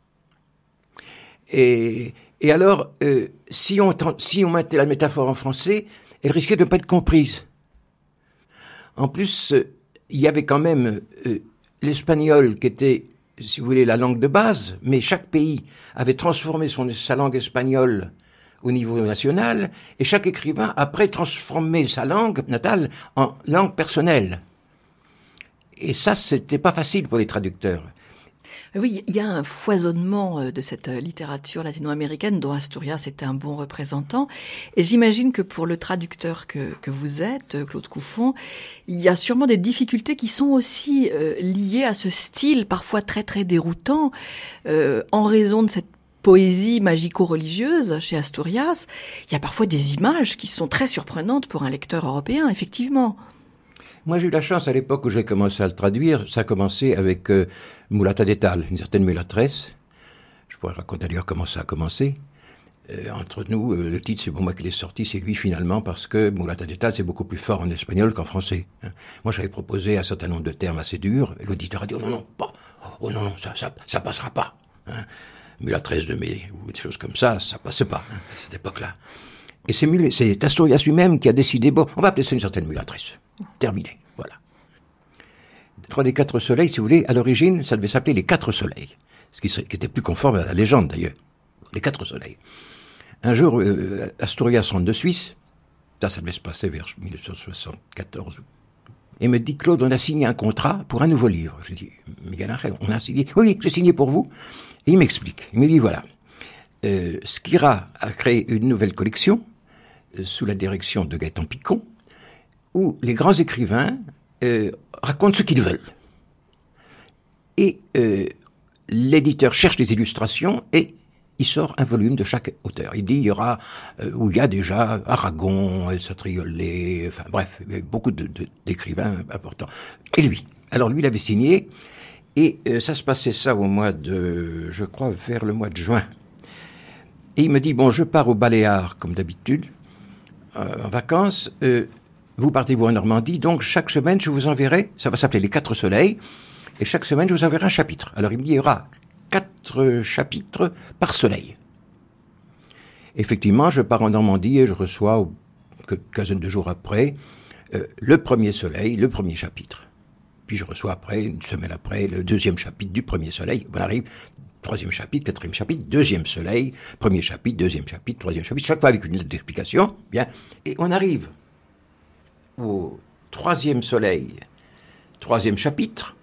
Et alors, si on mettait la métaphore en français, elle risquait de ne pas être comprise. En plus, il y avait quand même l'espagnol qui était, si vous voulez, la langue de base, mais chaque pays avait transformé sa langue espagnole au niveau national, et chaque écrivain après transformé sa langue natale en langue personnelle. Et ça, c'était pas facile pour les traducteurs. Oui, il y a un foisonnement de cette littérature latino-américaine dont Asturias était un bon représentant. Et j'imagine que pour le traducteur que vous êtes, Claude Couffon, il y a sûrement des difficultés qui sont aussi liées à ce style parfois très très déroutant en raison de cette poésie magico-religieuse chez Asturias. Il y a parfois des images qui sont très surprenantes pour un lecteur européen, effectivement. Moi, j'ai eu la chance, à l'époque où j'ai commencé à le traduire, ça a commencé avec Mulata de Tal, une certaine mulatresse. Je pourrais raconter d'ailleurs comment ça a commencé. Entre nous, le titre, c'est pour moi qu'il est sorti, c'est lui finalement, parce que Mulata de Tal, c'est beaucoup plus fort en espagnol qu'en français. Moi, j'avais proposé un certain nombre de termes assez durs, et l'auditeur a dit « Oh non, non, pas, oh non, non, ça passera pas. Mulatresse de mai, ou des choses comme ça passe pas, à cette époque-là. » Et c'est Asturias lui-même qui a décidé, bon, on va appeler ça une certaine mulatrice. Terminé, voilà. 3 des 4 soleils, si vous voulez, à l'origine, ça devait s'appeler les 4 soleils. Ce qui était plus conforme à la légende, d'ailleurs. Les 4 soleils. Un jour, Asturias rentre de Suisse, ça devait se passer vers 1974, et me dit, Claude, on a signé un contrat pour un nouveau livre. Je dis, Miguel Ángel, on a signé? Oui, j'ai signé pour vous. Et il m'explique. Il me dit, voilà, Skira a créé une nouvelle collection, sous la direction de Gaëtan Picon, où les grands écrivains racontent ce qu'ils veulent. Et l'éditeur cherche des illustrations et il sort un volume de chaque auteur. Il dit, il y aura, où il y a déjà Aragon, El Satriollet, enfin bref, il y a beaucoup d'écrivains importants. Et lui, alors lui, il avait signé, et ça se passait ça au mois de, je crois, vers le mois de juin. Et il me dit, bon, je pars au Baléares, comme d'habitude, en vacances, vous partez-vous en Normandie, donc chaque semaine, je vous enverrai, ça va s'appeler les 4 soleils, et chaque semaine, je vous enverrai un chapitre. Alors il me dit, il y aura 4 chapitres par soleil. Effectivement, je pars en Normandie et je reçois, quelques quinzaine de jours après, le premier soleil, le premier chapitre. Puis je reçois après, une semaine après, le 2e chapitre du premier soleil. On arrive, 3e chapitre, 4e chapitre, 2e soleil, 1er chapitre, 2e chapitre, 3e chapitre, chaque fois avec une lettre d'explication, bien. Et on arrive au 3e soleil, 3e chapitre,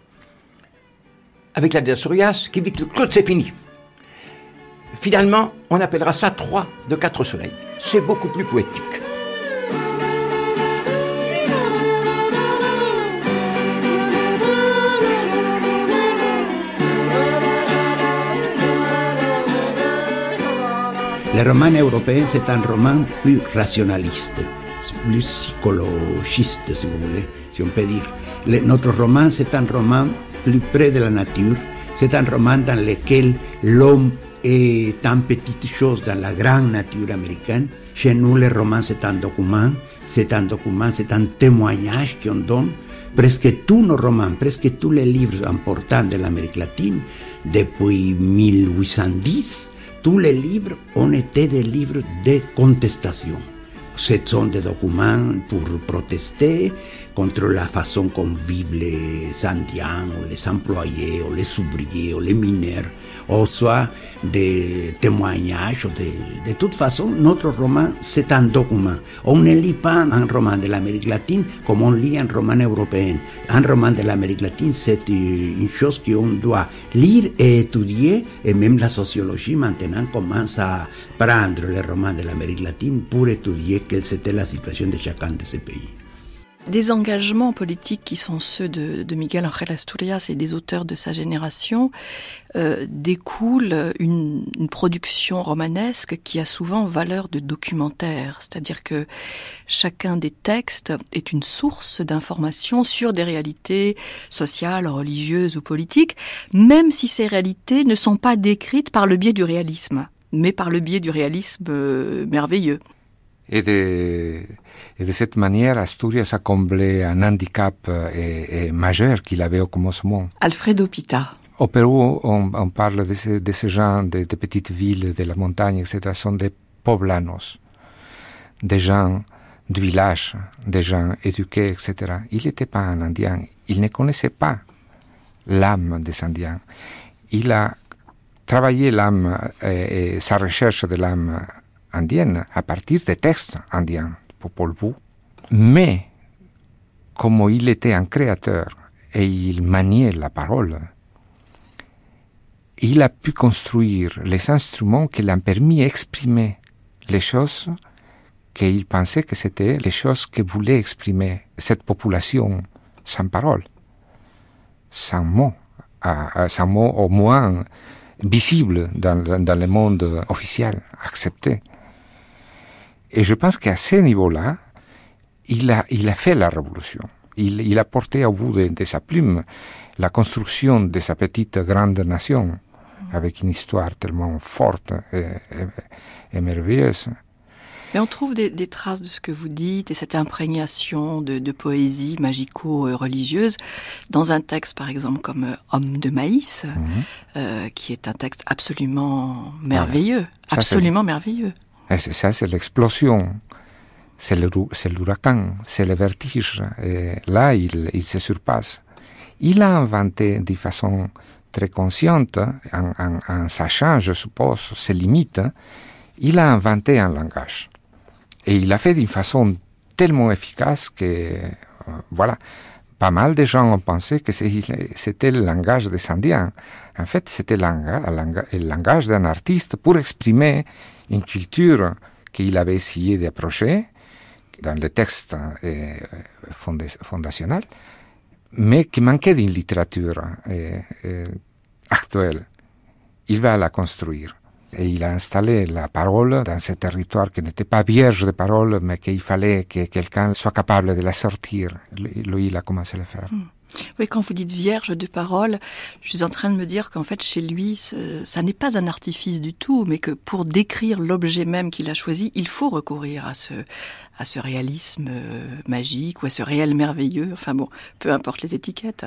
avec la d'Asturias qui dit que Claude, c'est fini. Finalement, on appellera ça 3 de 4 soleils. C'est beaucoup plus poétique. Le roman européen, c'est un roman plus rationaliste, plus psychologiste, si vous voulez, si on peut dire. Notre roman, c'est un roman plus près de la nature. C'est un roman dans lequel l'homme est une petite chose dans la grande nature américaine. Chez nous, le roman, c'est un document, c'est un témoignage qu'on donne. Presque tous nos romans, presque tous les livres importants de l'Amérique latine, depuis 1810, tous les livres ont été des livres de contestation. Ce sont des documents pour protester contre la façon dont vivent les Indiens, ou les employés, ou les ouvriers, ou les mineurs, ou soit des témoignages. De toute façon, notre roman, c'est un document. On ne lit pas un roman de l'Amérique latine comme on lit un roman européen. Un roman de l'Amérique latine, c'est une chose qu'on doit lire et étudier, et même la sociologie maintenant commence à prendre les romans de l'Amérique latine pour étudier quelle était la situation de chacun de ces pays. Des engagements politiques qui sont ceux de Miguel Ángel Asturias et des auteurs de sa génération découle une production romanesque qui a souvent valeur de documentaire, c'est-à-dire que chacun des textes est une source d'information sur des réalités sociales, religieuses ou politiques, même si ces réalités ne sont pas décrites par le biais du réalisme, mais par le biais du réalisme merveilleux. Et de cette manière, Asturias a comblé un handicap majeur qu'il avait au commencement. Alfredo Pita. Au Pérou, on parle de ces gens de petites villes, de la montagne, etc. sont des poblanos, des gens du village, des gens éduqués, etc. Il n'était pas un Indien. Il ne connaissait pas l'âme des Indiens. Il a travaillé l'âme et sa recherche de l'âme indienne à partir des textes indiens, Popol Vuh. Mais, comme il était un créateur et il maniait la parole, il a pu construire les instruments qui l'ont permis d'exprimer les choses qu'il pensait que c'était les choses que voulait exprimer cette population sans parole, sans mots au moins visibles dans le monde officiel, accepté. Et je pense qu'à ce niveau-là, il a fait la révolution. Il a porté au bout de sa plume la construction de sa petite grande nation, avec une histoire tellement forte et merveilleuse. Mais on trouve des traces de ce que vous dites et cette imprégnation de poésie magico-religieuse dans un texte, par exemple, comme Homme de maïs, qui est un texte absolument merveilleux, voilà. Absolument merveilleux. Et ça, c'est l'explosion, c'est l'ouragan, c'est le vertige. Et là, il se surpasse. Il a inventé de façon très consciente, en sachant, je suppose, ses limites, il a inventé un langage. Et il l'a fait d'une façon tellement efficace que, voilà, pas mal de gens ont pensé que c'était le langage des Indiens. En fait, c'était le langage d'un artiste pour exprimer une culture qu'il avait essayé d'approcher dans le texte fondationnel, mais qui manquait d'une littérature actuelle. Il va la construire. Et il a installé la parole dans ce territoire qui n'était pas vierge de parole, mais qu'il fallait que quelqu'un soit capable de la sortir. Lui, il a commencé à le faire. Oui, quand vous dites vierge de parole, je suis en train de me dire qu'en fait, chez lui, ça n'est pas un artifice du tout, mais que pour décrire l'objet même qu'il a choisi, il faut recourir à ce réalisme magique ou à ce réel merveilleux. Enfin bon, peu importe les étiquettes.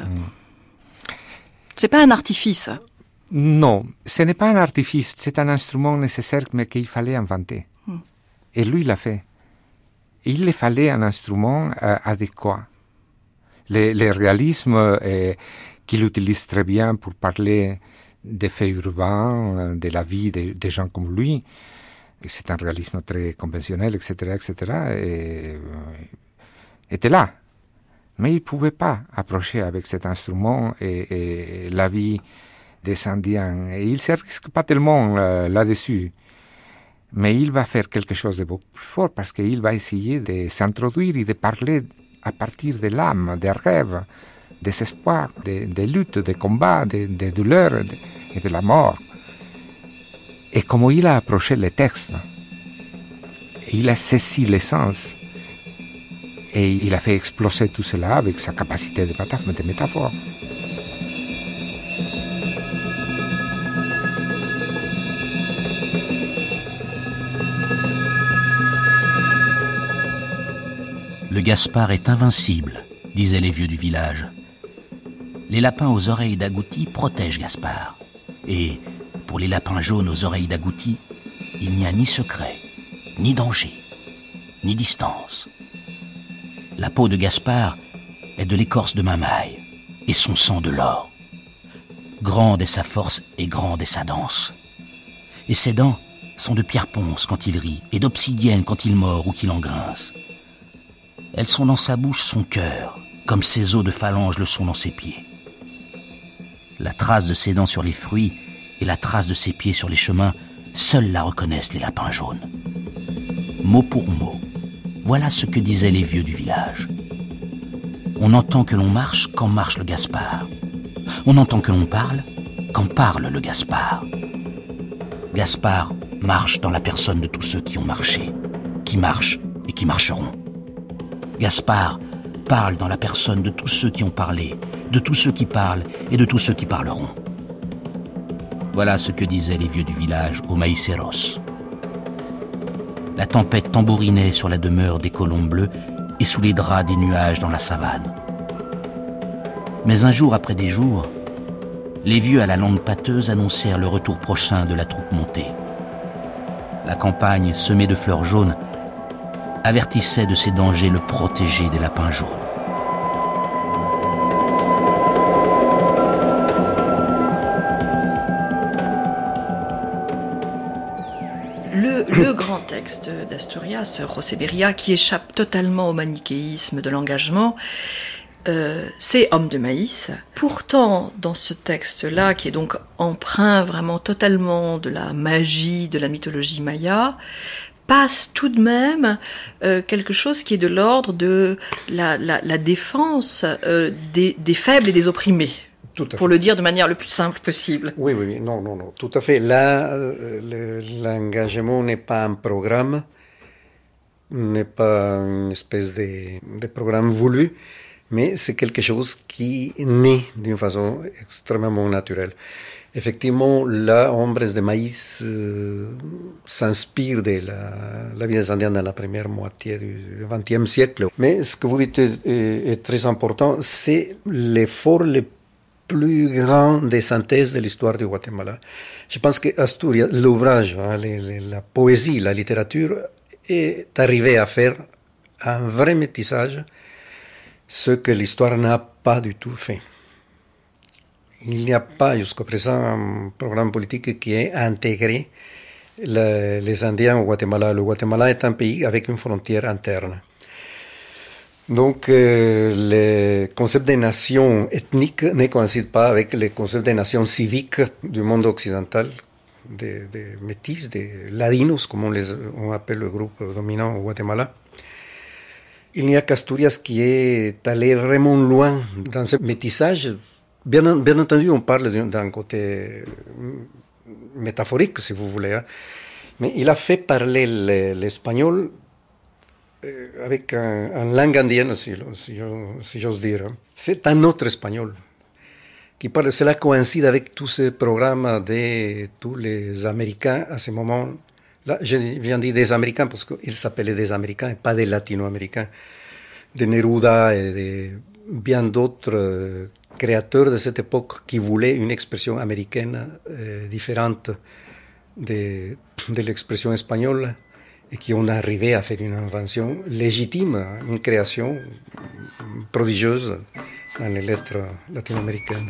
C'est pas un artifice. Non, ce n'est pas un artifice, c'est un instrument nécessaire mais qu'il fallait inventer. Et lui l'a fait. Il fallait un instrument adéquat. Le réalisme qu'il utilise très bien pour parler des faits urbains, de la vie des gens comme lui, c'est un réalisme très conventionnel, etc., et était là. Mais il ne pouvait pas approcher avec cet instrument et la vie des Indiens. Et il ne se risque pas tellement là-dessus. Mais il va faire quelque chose de beaucoup plus fort parce qu'il va essayer de s'introduire et de parler à partir de l'âme, des rêves, des espoirs, des luttes, des combats, des douleurs et de la mort. Et comme il a approché les textes, il a saisi l'essence et il a fait exploser tout cela avec sa capacité de métaphore. Le Gaspard est invincible, disaient les vieux du village. Les lapins aux oreilles d'agouti protègent Gaspard. Et pour les lapins jaunes aux oreilles d'agouti, il n'y a ni secret, ni danger, ni distance. La peau de Gaspard est de l'écorce de mamaille, et son sang de l'or. Grande est sa force et grande est sa danse. Et ses dents sont de pierre ponce quand il rit, et d'obsidienne quand il mord ou qu'il en grince. Elles sont dans sa bouche son cœur, comme ses os de phalange le sont dans ses pieds. La trace de ses dents sur les fruits et la trace de ses pieds sur les chemins, seuls la reconnaissent les lapins jaunes. Mot pour mot, voilà ce que disaient les vieux du village. On entend que l'on marche quand marche le Gaspard. On entend que l'on parle quand parle le Gaspard. Gaspard marche dans la personne de tous ceux qui ont marché, qui marchent et qui marcheront. Gaspard parle dans la personne de tous ceux qui ont parlé, de tous ceux qui parlent et de tous ceux qui parleront. Voilà ce que disaient les vieux du village aux maïceros. La tempête tambourinait sur la demeure des colombes bleues et sous les draps des nuages dans la savane. Mais un jour après des jours, les vieux à la langue pâteuse annoncèrent le retour prochain de la troupe montée. La campagne, semée de fleurs jaunes, avertissait de ses dangers le protégé des lapins jaunes. Le grand texte d'Asturias, José Beria, qui échappe totalement au manichéisme de l'engagement, c'est Homme de maïs. Pourtant, dans ce texte-là, qui est donc empreint vraiment totalement de la magie, de la mythologie maya, passe tout de même quelque chose qui est de l'ordre de la défense des faibles et des opprimés. Pour le dire de manière le plus simple possible. Oui, non, tout à fait. Là, l'engagement n'est pas un programme, n'est pas une espèce de programme voulu, mais c'est quelque chose qui naît d'une façon extrêmement naturelle. Effectivement, là, Hombres de maïs s'inspire de la vie des Indiens dans la première moitié du XXe siècle. Mais ce que vous dites est très important, c'est l'effort le plus grand des synthèses de l'histoire du Guatemala. Je pense que Asturias, l'ouvrage, la poésie, la littérature, est arrivé à faire un vrai métissage, ce que l'histoire n'a pas du tout fait. Il n'y a pas jusqu'à présent un programme politique qui ait intégré les Indiens au Guatemala. Le Guatemala est un pays avec une frontière interne. Donc, le concept de nation ethnique ne coïncide pas avec le concept de nation civique du monde occidental, des métis, des ladinos, comme on appelle le groupe dominant au Guatemala. Il n'y a qu'Asturias qui est allé vraiment loin dans ce métissage. Bien entendu, on parle d'un côté métaphorique, si vous voulez, hein. Mais il a fait parler l'espagnol avec une langue indienne, si j'ose dire. C'est un autre espagnol qui parle. Cela coïncide avec tous ces programmes de tous les Américains à ce moment. Là, je viens de dire des Américains parce qu'ils s'appelaient des Américains et pas des Latino-Américains. De Neruda et de bien d'autres créateurs de cette époque qui voulaient une expression américaine différente de l'expression espagnole et qui ont arrivé à faire une invention légitime, une création prodigieuse dans les lettres latino-américaines.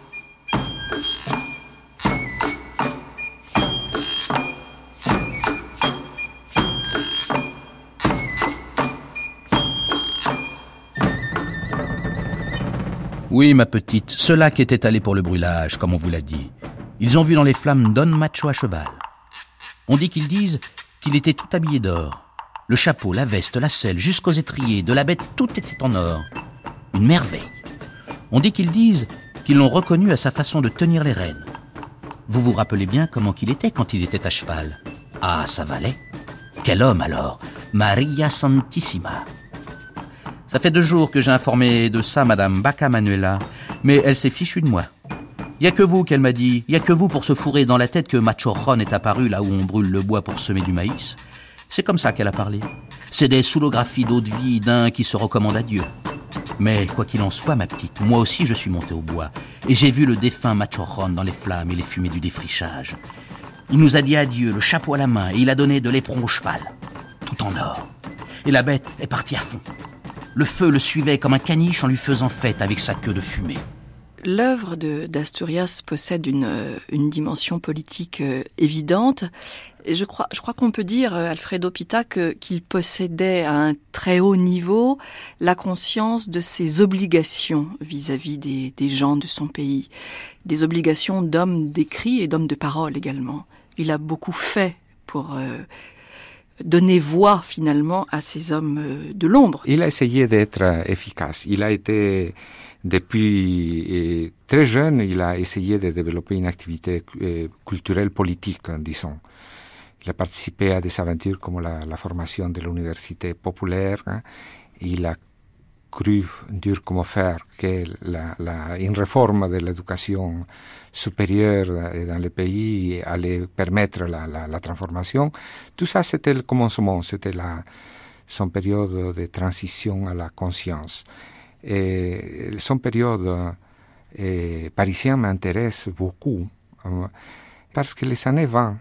Oui, ma petite, ceux-là qui étaient allés pour le brûlage, comme on vous l'a dit. Ils ont vu dans les flammes Don Macho à cheval. On dit qu'ils disent qu'il était tout habillé d'or. Le chapeau, la veste, la selle, jusqu'aux étriers, de la bête, tout était en or. Une merveille. On dit qu'ils disent qu'ils l'ont reconnu à sa façon de tenir les rênes. Vous vous rappelez bien comment qu'il était quand il était à cheval? Ah, ça valait. Quel homme alors? Maria Santissima. Ça fait 2 jours que j'ai informé de ça Madame Baca Manuela, mais elle s'est fichue de moi. Y a que vous, qu'elle m'a dit, y a que vous pour se fourrer dans la tête que Machorron est apparu là où on brûle le bois pour semer du maïs. C'est comme ça qu'elle a parlé. C'est des soulographies d'eau de vie d'un qui se recommande à Dieu. Mais quoi qu'il en soit, ma petite, moi aussi je suis monté au bois, et j'ai vu le défunt Machorron dans les flammes et les fumées du défrichage. Il nous a dit adieu, le chapeau à la main, et il a donné de l'éperon au cheval, tout en or. Et la bête est partie à fond. Le feu le suivait comme un caniche en lui faisant fête avec sa queue de fumée. L'œuvre d'Asturias possède une dimension politique évidente. Et je crois qu'on peut dire, Alfredo Pita, qu'il possédait à un très haut niveau la conscience de ses obligations vis-à-vis des gens de son pays. Des obligations d'homme d'écrit et d'homme de parole également. Il a beaucoup fait pour donner voix finalement à ces hommes de l'ombre. Il a essayé d'être efficace. Il a été, depuis très jeune, il a essayé de développer une activité culturelle politique, disons. Il a participé à des aventures comme la formation de l'université populaire. Il a cru dur comme fer que une réforme de l'éducation supérieure dans le pays allait permettre la transformation. Tout ça, c'était le commencement, c'était son période de transition à la conscience. Et son période parisienne m'intéresse beaucoup parce que les années 20,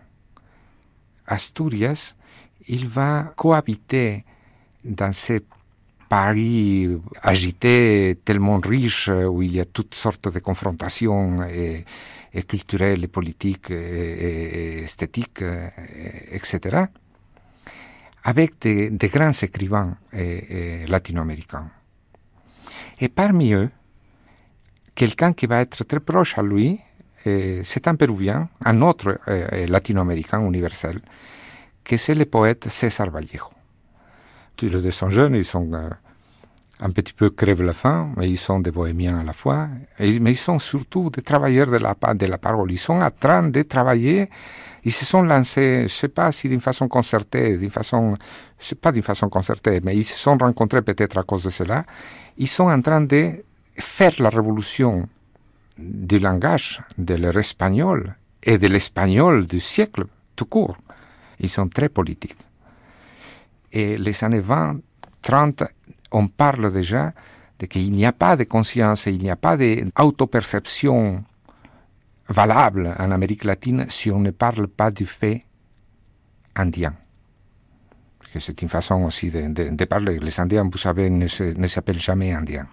Asturias, il va cohabiter dans ces Paris agité, tellement riche, où il y a toutes sortes de confrontations et culturelles, et politiques, et esthétiques, etc., avec des grands écrivains latino-américains. Et parmi eux, quelqu'un qui va être très proche à lui, c'est un Péruvien, un autre latino-américain universel, que c'est le poète César Vallejo. Tous les deux sont jeunes, ils sont un petit peu crèvent la faim, mais ils sont des bohémiens à la fois, mais ils sont surtout des travailleurs de la parole. Ils sont en train de travailler, ils se sont lancés, je ne sais pas si d'une façon concertée, pas d'une façon concertée, mais ils se sont rencontrés peut-être à cause de cela. Ils sont en train de faire la révolution du langage, de leur espagnol et de l'espagnol du siècle tout court. Ils sont très politiques. Et les années 20, 30, on parle déjà de qu'il n'y a pas de conscience et il n'y a pas d'autoperception valable en Amérique latine si on ne parle pas du fait indien. Parce que c'est une façon aussi de parler. Les Indiens, vous savez, ne s'appellent jamais Indiens.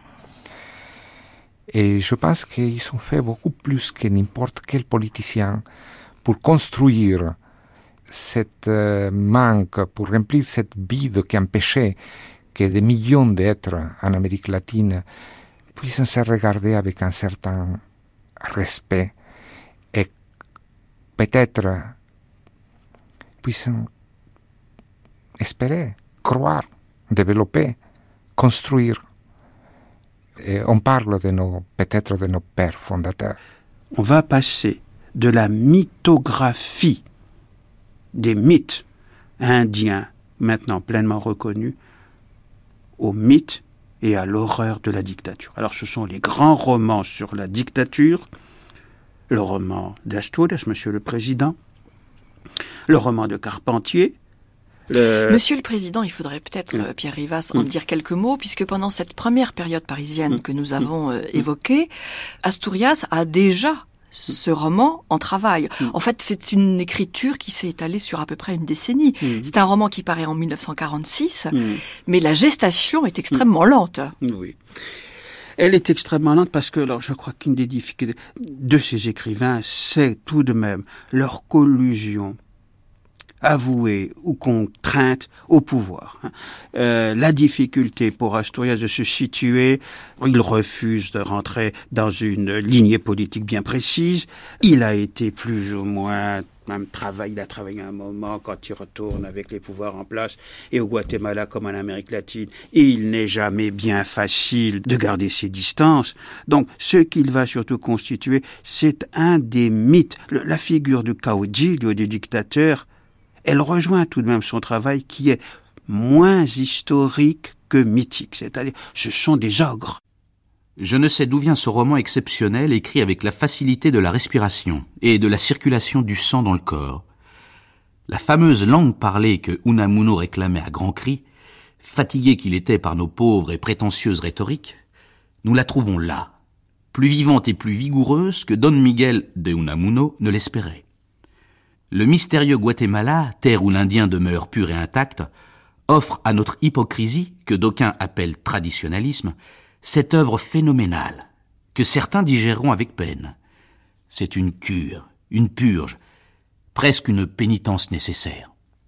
Et je pense qu'ils ont fait beaucoup plus que n'importe quel politicien pour construire cette manque, pour remplir cette vide qui empêchait que des millions d'êtres en Amérique latine puissent se regarder avec un certain respect et peut-être puissent espérer, croire, développer, construire. Et on parle peut-être de nos pères fondateurs. On va passer de la mythographie des mythes indiens, maintenant pleinement reconnus, aux mythes et à l'horreur de la dictature. Alors ce sont les grands romans sur la dictature, le roman d'Asturias, Monsieur le Président, le roman de Carpentier. Monsieur le Président, il faudrait peut-être, Pierre Rivas, en dire quelques mots, puisque pendant cette première période parisienne que nous avons évoquée, Asturias a déjà ce roman en travail. En fait, c'est une écriture qui s'est étalée sur à peu près une décennie. C'est un roman qui paraît en 1946, mais la gestation est extrêmement lente. Oui. Elle est extrêmement lente parce que, alors, je crois qu'une des difficultés de ces écrivains, c'est tout de même leur collusion avouée ou contrainte au pouvoir. La difficulté pour Asturias de se situer, il refuse de rentrer dans une lignée politique bien précise. Il a été plus ou moins il a travaillé un moment quand il retourne avec les pouvoirs en place, et au Guatemala comme en Amérique latine, il n'est jamais bien facile de garder ses distances. Donc, ce qu'il va surtout constituer, c'est un des mythes. La figure du caudillo, du dictateur, elle rejoint tout de même son travail qui est moins historique que mythique, c'est-à-dire ce sont des ogres. Je ne sais d'où vient ce roman exceptionnel écrit avec la facilité de la respiration et de la circulation du sang dans le corps. La fameuse langue parlée que Unamuno réclamait à grands cris, fatigué qu'il était par nos pauvres et prétentieuses rhétoriques, nous la trouvons là, plus vivante et plus vigoureuse que Don Miguel de Unamuno ne l'espérait. Le mystérieux Guatemala, terre où l'Indien demeure pur et intact, offre à notre hypocrisie, que d'aucuns appellent traditionnalisme, cette œuvre phénoménale, que certains digéreront avec peine. C'est une cure, une purge, presque une pénitence nécessaire.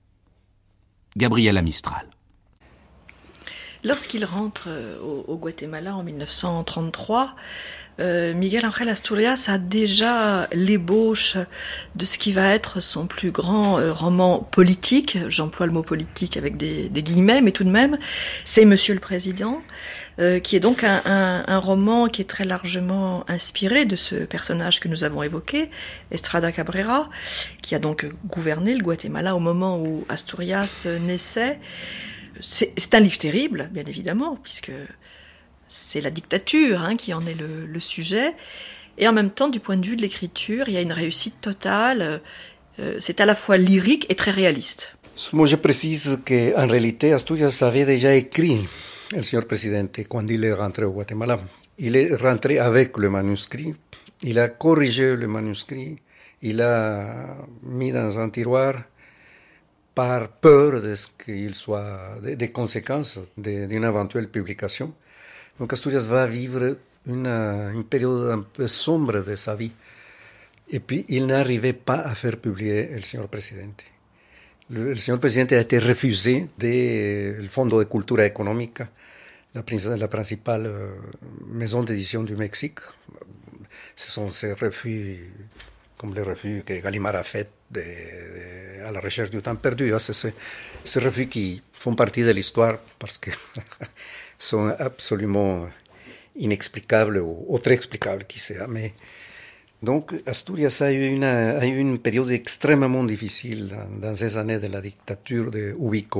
Gabriela Mistral. Lorsqu'il rentre au Guatemala en 1933, Miguel Ángel Asturias a déjà l'ébauche de ce qui va être son plus grand roman politique. J'emploie le mot politique avec des guillemets, mais tout de même, c'est Monsieur le Président, qui est donc un roman qui est très largement inspiré de ce personnage que nous avons évoqué, Estrada Cabrera, qui a donc gouverné le Guatemala au moment où Asturias naissait. C'est un livre terrible, bien évidemment, puisque c'est la dictature qui en est le sujet. Et en même temps, du point de vue de l'écriture, il y a une réussite totale. C'est à la fois lyrique et très réaliste. Moi, je précise qu'en réalité, Asturias avait déjà écrit El Señor Presidente quand il est rentré au Guatemala. Il est rentré avec le manuscrit, il a corrigé le manuscrit, il a mis dans un tiroir par peur de ce qu'il soit des conséquences d'une éventuelle publication. Donc Asturias va vivre une période un peu sombre de sa vie. Et puis, il n'arrivait pas à faire publier El Señor Presidente. El Señor Presidente a été refusé del Fondo de Cultura Económica, la principale maison d'édition du Mexique. Ce sont ces refus, comme les refus que Gallimard a fait à la recherche du temps perdu. C'est ces refus qui font partie de l'histoire parce que sont absolument inexplicables ou très explicables, qui sait. Mais donc, Asturias a eu une période extrêmement difficile dans ces années de la dictature de Ubico.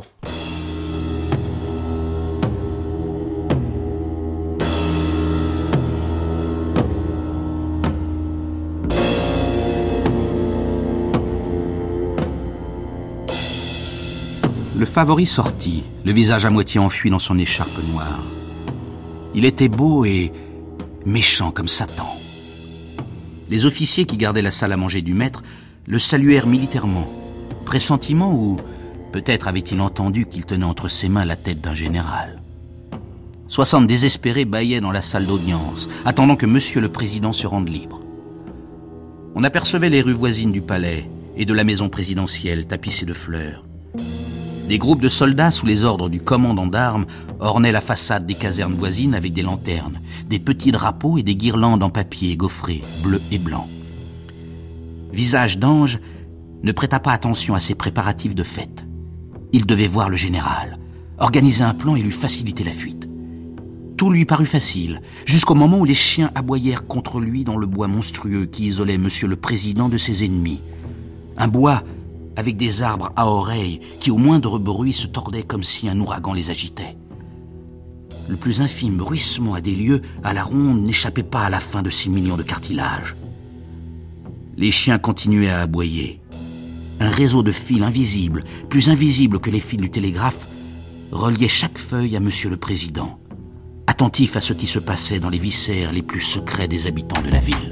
Le favori sortit, le visage à moitié enfui dans son écharpe noire. Il était beau et méchant comme Satan. Les officiers qui gardaient la salle à manger du maître le saluèrent militairement, pressentiment ou peut-être avait-il entendu qu'il tenait entre ses mains la tête d'un général. 60 désespérés bâillaient dans la salle d'audience, attendant que Monsieur le Président se rende libre. On apercevait les rues voisines du palais et de la maison présidentielle tapissées de fleurs. Des groupes de soldats sous les ordres du commandant d'armes ornaient la façade des casernes voisines avec des lanternes, des petits drapeaux et des guirlandes en papier gaufré, bleu et blanc. Visage d'ange ne prêta pas attention à ces préparatifs de fête. Il devait voir le général, organiser un plan et lui faciliter la fuite. Tout lui parut facile, jusqu'au moment où les chiens aboyèrent contre lui dans le bois monstrueux qui isolait Monsieur le Président de ses ennemis. Un bois avec des arbres à oreilles qui, au moindre bruit, se tordaient comme si un ouragan les agitait. Le plus infime bruissement à des lieues à la ronde n'échappait pas à la fin de 6 millions de cartilages. Les chiens continuaient à aboyer. Un réseau de fils invisibles, plus invisibles que les fils du télégraphe, reliait chaque feuille à Monsieur le Président, attentif à ce qui se passait dans les viscères les plus secrets des habitants de la ville.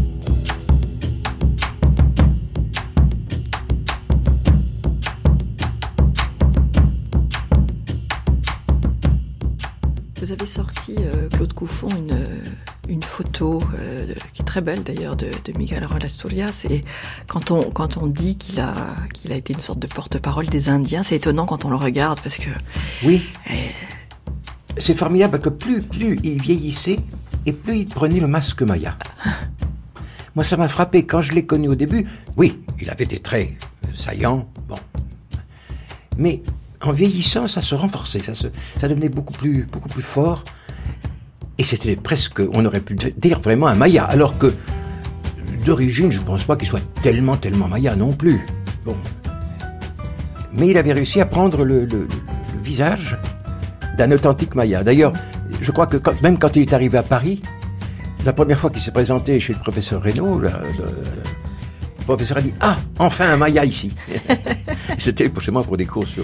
Vous avez sorti, Claude Couffon, une photo qui est très belle d'ailleurs de Miguel Ángel Asturias. Et quand on dit qu'il a été une sorte de porte-parole des Indiens, c'est étonnant quand on le regarde parce que... Oui, c'est formidable parce que plus il vieillissait et plus il prenait le masque maya. Moi, ça m'a frappé quand je l'ai connu au début. Oui, il avait des traits saillants, bon. Mais en vieillissant, ça se renforçait, ça devenait beaucoup plus fort. Et c'était presque, on aurait pu dire vraiment un maya, alors que d'origine, je ne pense pas qu'il soit tellement maya non plus. Bon. Mais il avait réussi à prendre le visage d'un authentique maya. D'ailleurs, je crois que même quand il est arrivé à Paris, la première fois qu'il s'est présenté chez le professeur Reynaud, le professeur a dit « Ah, enfin un maya ici !» C'était forcément pour des cours sur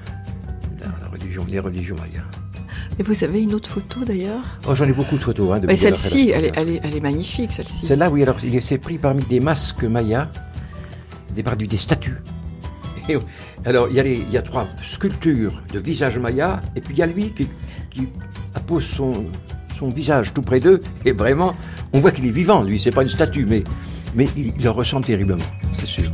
les religions mayas. Et vous avez une autre photo d'ailleurs ? Oh, j'en ai beaucoup de photos. Mais celle-ci, elle est magnifique, celle-ci. Celle-là, oui, alors il s'est pris parmi des masques mayas, parmi des statues. Et, alors, il y a 3 sculptures de visage maya, et puis il y a lui qui appose son visage tout près d'eux, et vraiment, on voit qu'il est vivant, lui, c'est pas une statue, mais il le ressent terriblement, c'est sûr.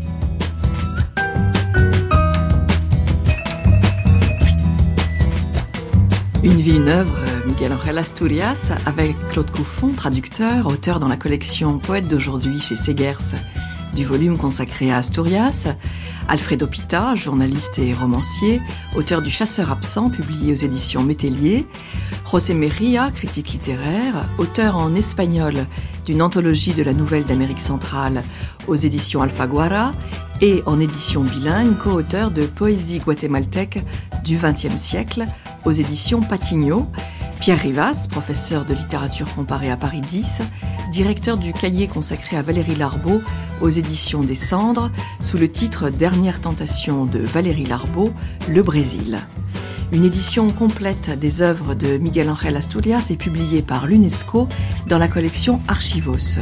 Une vie, une œuvre, Miguel Ángel Asturias, avec Claude Couffon, traducteur, auteur dans la collection Poètes d'aujourd'hui chez Segers, du volume consacré à Asturias, Alfredo Pita, journaliste et romancier, auteur du Chasseur absent, publié aux éditions Métellier, José Mejía, critique littéraire, auteur en espagnol d'une anthologie de la nouvelle d'Amérique centrale aux éditions Alfaguara et en édition bilingue, co-auteur de Poésie guatémaltèque du XXe siècle aux éditions Patigno, Pierre Rivas, professeur de littérature comparée à Paris 10, directeur du cahier consacré à Valérie Larbaud aux éditions des Cendres, sous le titre Dernière tentation de Valérie Larbaud, le Brésil. Une édition complète des œuvres de Miguel Ángel Asturias est publiée par l'UNESCO dans la collection Archivos.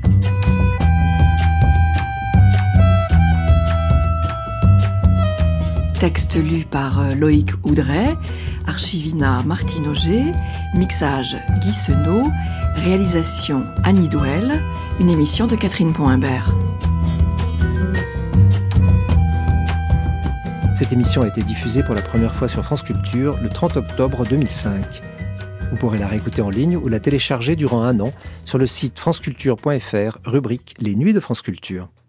Texte lu par Loïc Oudret, Archivina Martine Auger, mixage Guy Senot, réalisation Annie Douel, une émission de Catherine Pont-Imbert. Cette émission a été diffusée pour la première fois sur France Culture le 30 octobre 2005. Vous pourrez la réécouter en ligne ou la télécharger durant 1 an sur le site franceculture.fr, rubrique Les Nuits de France Culture.